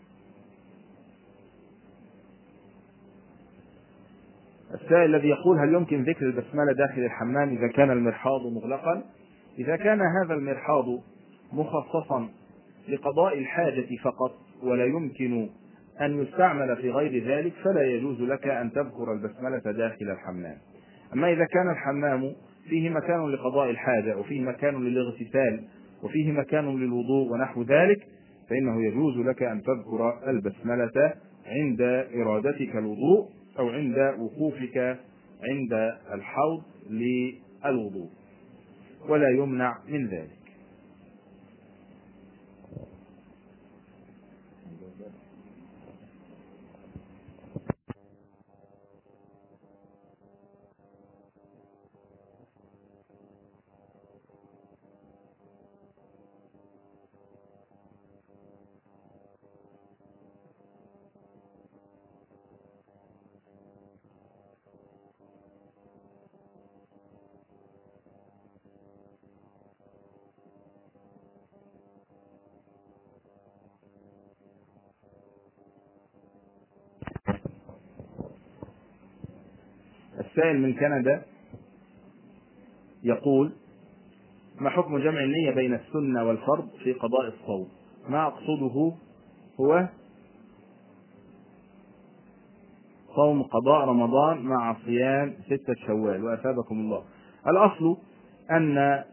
السائل الذي يقول: هل يمكن ذكر البسملة داخل الحمام إذا كان المرحاض مغلقا؟ إذا كان هذا المرحاض مخصصا لقضاء الحاجة فقط ولا يمكن أن يستعمل في غير ذلك فلا يجوز لك أن تذكر البسملة داخل الحمام. أما إذا كان الحمام فيه مكان لقضاء الحاجة وفيه مكان للاغتسال وفيه مكان للوضوء ونحو ذلك فإنه يجوز لك أن تذكر البسملة عند إرادتك الوضوء أو عند وقوفك عند الحوض للوضوء، ولا يمنع من ذلك. السائل من كندا يقول: ما حكم جمع النية بين السنة والفرض في قضاء الصوم؟ ما أقصده هو صوم قضاء رمضان مع صيام 6 شوال وأثابكم الله. الأصل أن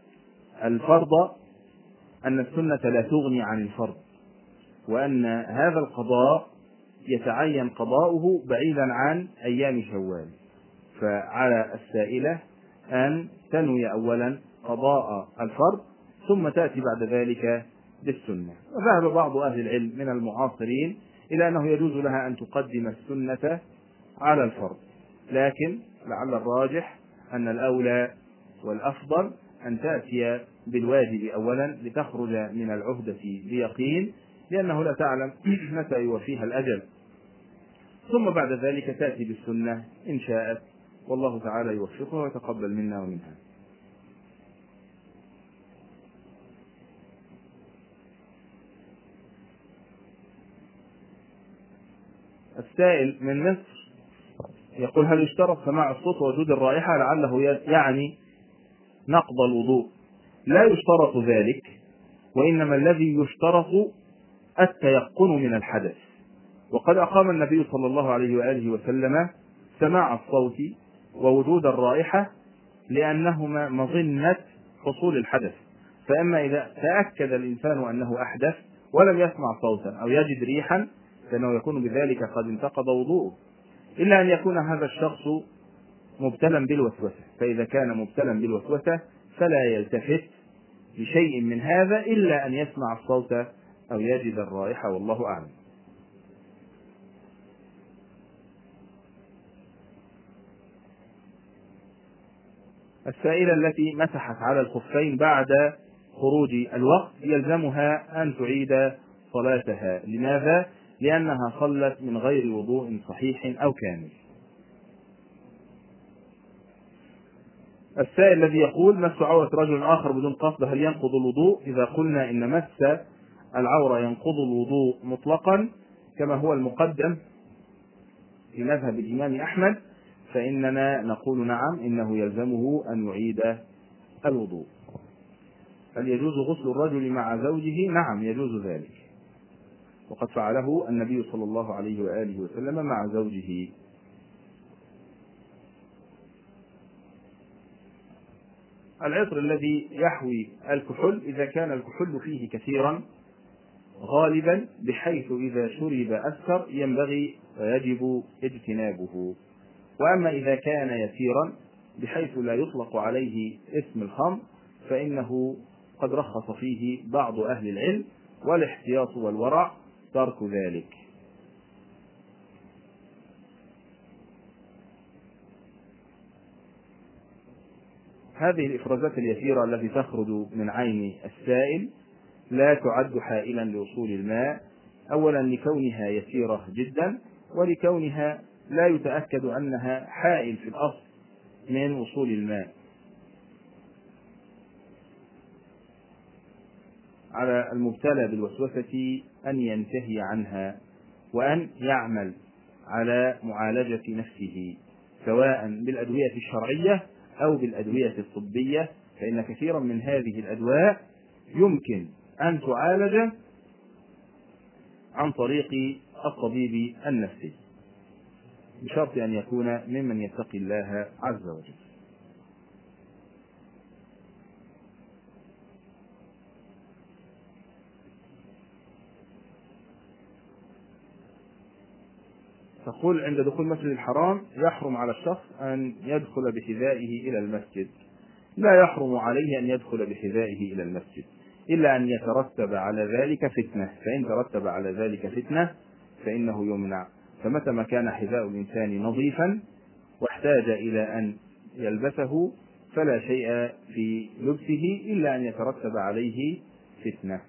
السنة لا تغني عن الفرض، وأن هذا القضاء يتعين قضاؤه بعيدا عن أيام شوال، فعلى السائلة أن تنوي أولا قضاء الفرض ثم تأتي بعد ذلك بالسنة. وذهب بعض أهل العلم من المعاصرين إلى أنه يجوز لها أن تقدم السنة على الفرض، لكن لعل الراجح أن الأولى والأفضل أن تأتي بالواجب أولا لتخرج من العهدة بيقين، لأنه لا تعلم متى يوفيها الأجل، ثم بعد ذلك تأتي بالسنة إن شاءت، والله تعالى يوفقها ويتقبل منا ومنها. السائل من مصر يقول: هل يشترط سماع الصوت ووجود الرائحة؟ لعله يعني نقض الوضوء. لا يشترط ذلك، وإنما الذي يشترط التيقن من الحدث، وقد أقام النبي صلى الله عليه وآله وسلم سماع الصوت ووجود الرائحة لأنهما مظنة حصول الحدث، فأما إذا تأكد الإنسان أنه أحدث ولم يسمع صوتا أو يجد ريحا فإنه يكون بذلك قد انتقض وضوءه، إلا أن يكون هذا الشخص مبتلا بالوسوسة، فإذا كان مبتلا بالوسوسة فلا يلتفت لشيء من هذا إلا أن يسمع الصوت أو يجد الرائحة، والله أعلم. السائلة التي مسحت على الخفين بعد خروج الوقت يلزمها أن تعيد صلاتها، لماذا؟ لأنها صلت من غير وضوء صحيح أو كامل. السائل الذي يقول مس عورة رجل آخر بدون قصد هل ينقض الوضوء؟ إذا قلنا إن مس العورة ينقض الوضوء مطلقا كما هو المقدم في مذهب الإمام أحمد، فإننا نقول نعم إنه يلزمه أن يعيد الوضوء. هل يجوز غسل الرجل مع زوجه؟ نعم يجوز ذلك، وقد فعله النبي صلى الله عليه وآله وسلم مع زوجه. العطر الذي يحوي الكحول إذا كان الكحول فيه كثيرا غالبا بحيث إذا شرب أسكر ينبغي ويجب اجتنابه، وأما إذا كان يسيرا بحيث لا يطلق عليه اسم الخمر فإنه قد رخص فيه بعض أهل العلم، والاحتياط والورع ترك ذلك. هذه الإفرازات اليسيرة التي تخرج من عين السائل لا تعد حائلا لوصول الماء، أولا لكونها يسيرة جدا، ولكونها لا يتأكد أنها حائل في الأصل من وصول الماء. على المبتلى بالوسوسة أن ينتهي عنها وأن يعمل على معالجة نفسه سواء بالأدوية الشرعية أو بالأدوية الطبية، فإن كثيرا من هذه الأدواء يمكن أن تعالج عن طريق الطبيب النفسي بشرط أن يكون ممن يتقي الله عز وجل. تقول عند دخول المسجد الحرام يحرم على الشخص أن يدخل بحذائه إلى المسجد. لا يحرم عليه أن يدخل بحذائه إلى المسجد إلا أن يترتب على ذلك فتنة، فإن ترتب على ذلك فتنة فإنه يمنع. فمتى ما كان حذاء الإنسان نظيفا واحتاج إلى أن يلبسه فلا شيء في لبسه إلا أن يترتب عليه فتنة.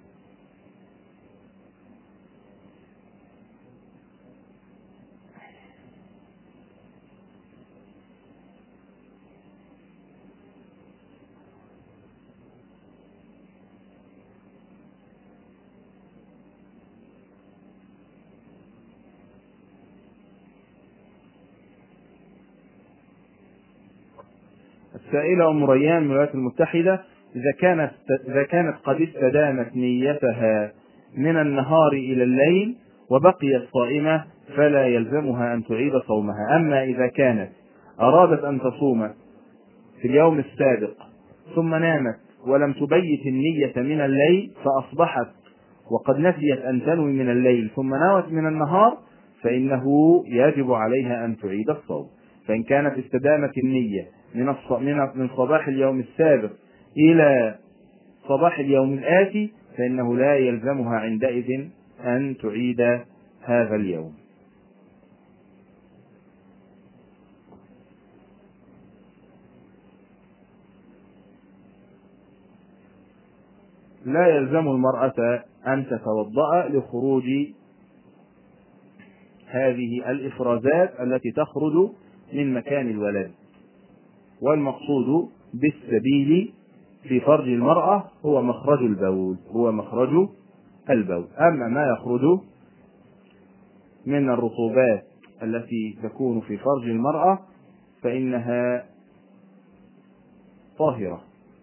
السائلة أم ريان من الولايات المتحدة إذا كانت قد استدامت نيتها من النهار إلى الليل وبقيت صائمة فلا يلزمها أن تعيد صومها. أما إذا كانت أرادت أن تصوم في اليوم السابق ثم نامت ولم تبيت النية من الليل فأصبحت وقد نسيت أن تنوي من الليل ثم نوت من النهار فإنه يجب عليها أن تعيد الصوم. فإن كانت استدامت النية من صباح اليوم السابق إلى صباح اليوم الآتي فإنه لا يلزمها عندئذ أن تعيد هذا اليوم. لا يلزم المرأة أن تتوضأ لخروج هذه الإفرازات التي تخرج من مكان الولد، والمقصود بالسبيل في فرج المرأة هو مخرج البول. أما ما يخرج من الرطوبات التي تكون في فرج المرأة فإنها طاهرة.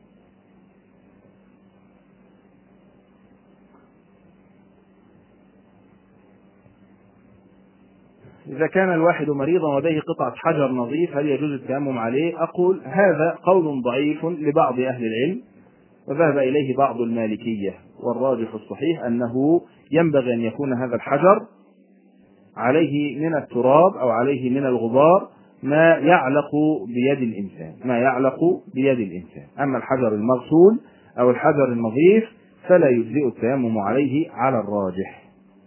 إذا كان الواحد مريضا ولديه قطعة حجر نظيف هل يجوز التيمم عليه؟ أقول هذا قول ضعيف لبعض أهل العلم، وذهب إليه بعض المالكية، والراجح الصحيح أنه ينبغي أن يكون هذا الحجر عليه من التراب أو عليه من الغبار ما يعلق بيد الإنسان، أما الحجر المغسول أو الحجر النظيف فلا يجزئ التيمم عليه على الراجح.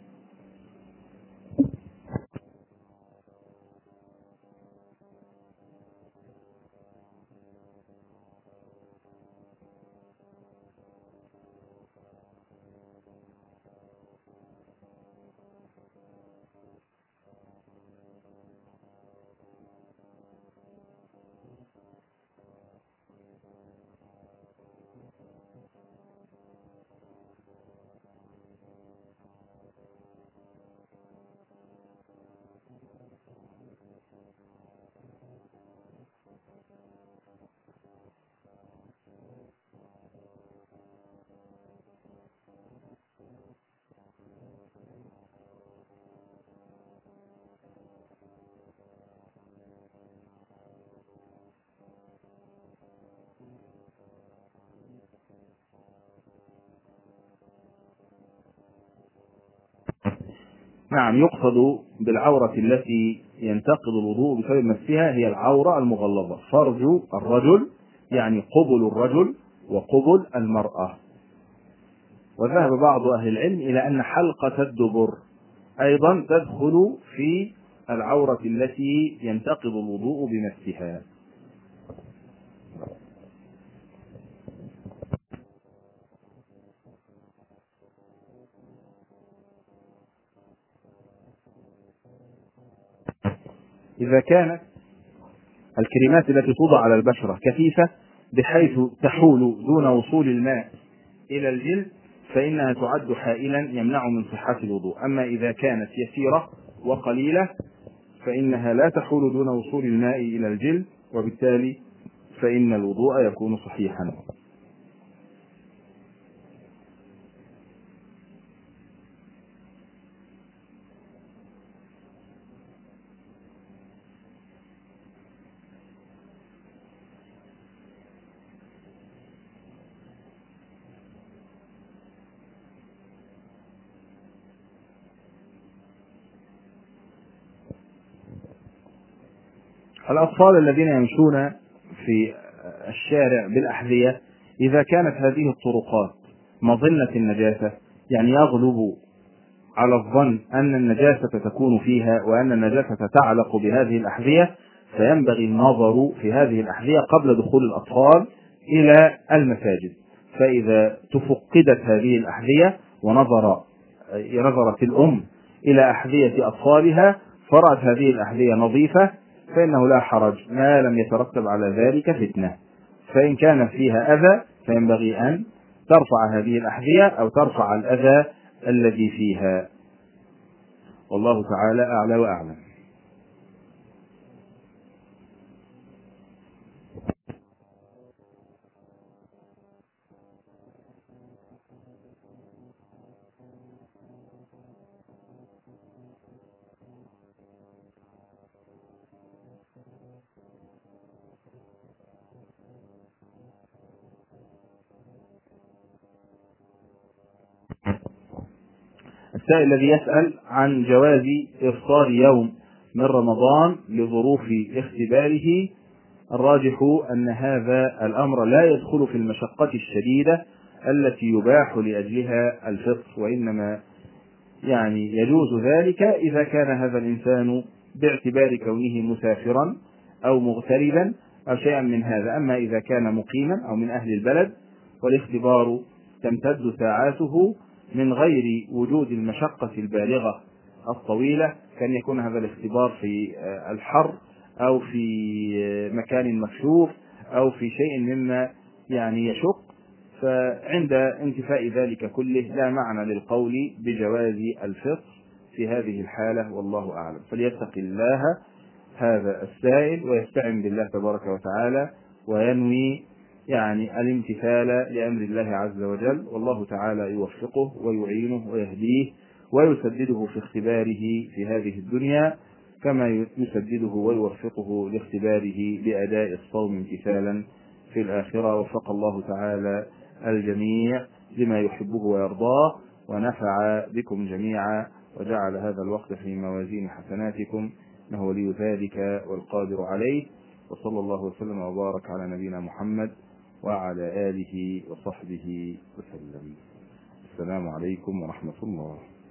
نعم، يقصد بالعورة التي ينتقض الوضوء بسبب مسها هي العورة المغلظة، فرج الرجل يعني قبل الرجل وقبل المرأة. وذهب بعض أهل العلم إلى أن حلقة الدبر أيضا تدخل في العورة التي ينتقض الوضوء بمسها. إذا كانت الكريمات التي توضع على البشرة كثيفة بحيث تحول دون وصول الماء إلى الجلد فإنها تعد حائلا يمنع من صحة الوضوء. أما إذا كانت يسيرة وقليلة فإنها لا تحول دون وصول الماء إلى الجلد، وبالتالي فإن الوضوء يكون صحيحا. الأطفال الذين يمشون في الشارع بالأحذية إذا كانت هذه الطرقات مظنة النجاسة، يعني يغلب على الظن أن النجاسة تكون فيها وأن النجاسة تعلق بهذه الأحذية، فينبغي النظر في هذه الأحذية قبل دخول الأطفال إلى المساجد. فإذا تفقدت هذه الأحذية ونظرت الأم إلى أحذية أطفالها فرأت هذه الأحذية نظيفة فإنه لا حرج ما لم يترتب على ذلك فتنة. فإن كان فيها أذى فينبغي أن ترفع هذه الأحذية أو ترفع الأذى الذي فيها. والله تعالى أعلى وأعلم. السائل الذي يسأل عن جواز إفطار يوم من رمضان لظروف اختباره، الراجح أن هذا الأمر لا يدخل في المشقة الشديدة التي يباح لأجلها الفطر، وإنما يعني يجوز ذلك إذا كان هذا الإنسان باعتبار كونه مسافرا أو مغتربا أو شيئا من هذا. أما إذا كان مقيما أو من أهل البلد والاختبار تمتد ساعاته من غير وجود المشقة البالغة الطويلة، كان يكون هذا الاختبار في الحر أو في مكان مكشوف أو في شيء مما يعني يشق، فعند انتفاء ذلك كله لا معنى للقول بجواز الفطر في هذه الحالة، والله أعلم. فليتق الله هذا السائل ويستعن بالله تبارك وتعالى وينوي يعني الامتثال لأمر الله عز وجل، والله تعالى يوفقه ويعينه ويهديه ويسدده في اختباره في هذه الدنيا كما يسدده ويوفقه لاختباره بأداء الصوم امتثالا في الآخرة. وفق الله تعالى الجميع لما يحبه ويرضاه، ونفع بكم جميعا، وجعل هذا الوقت في موازين حسناتكم، إنه ولي ذلك والقادر عليه. وصلى الله وسلم وبارك على نبينا محمد وعلى آله وصحبه وسلم. السلام عليكم ورحمة الله.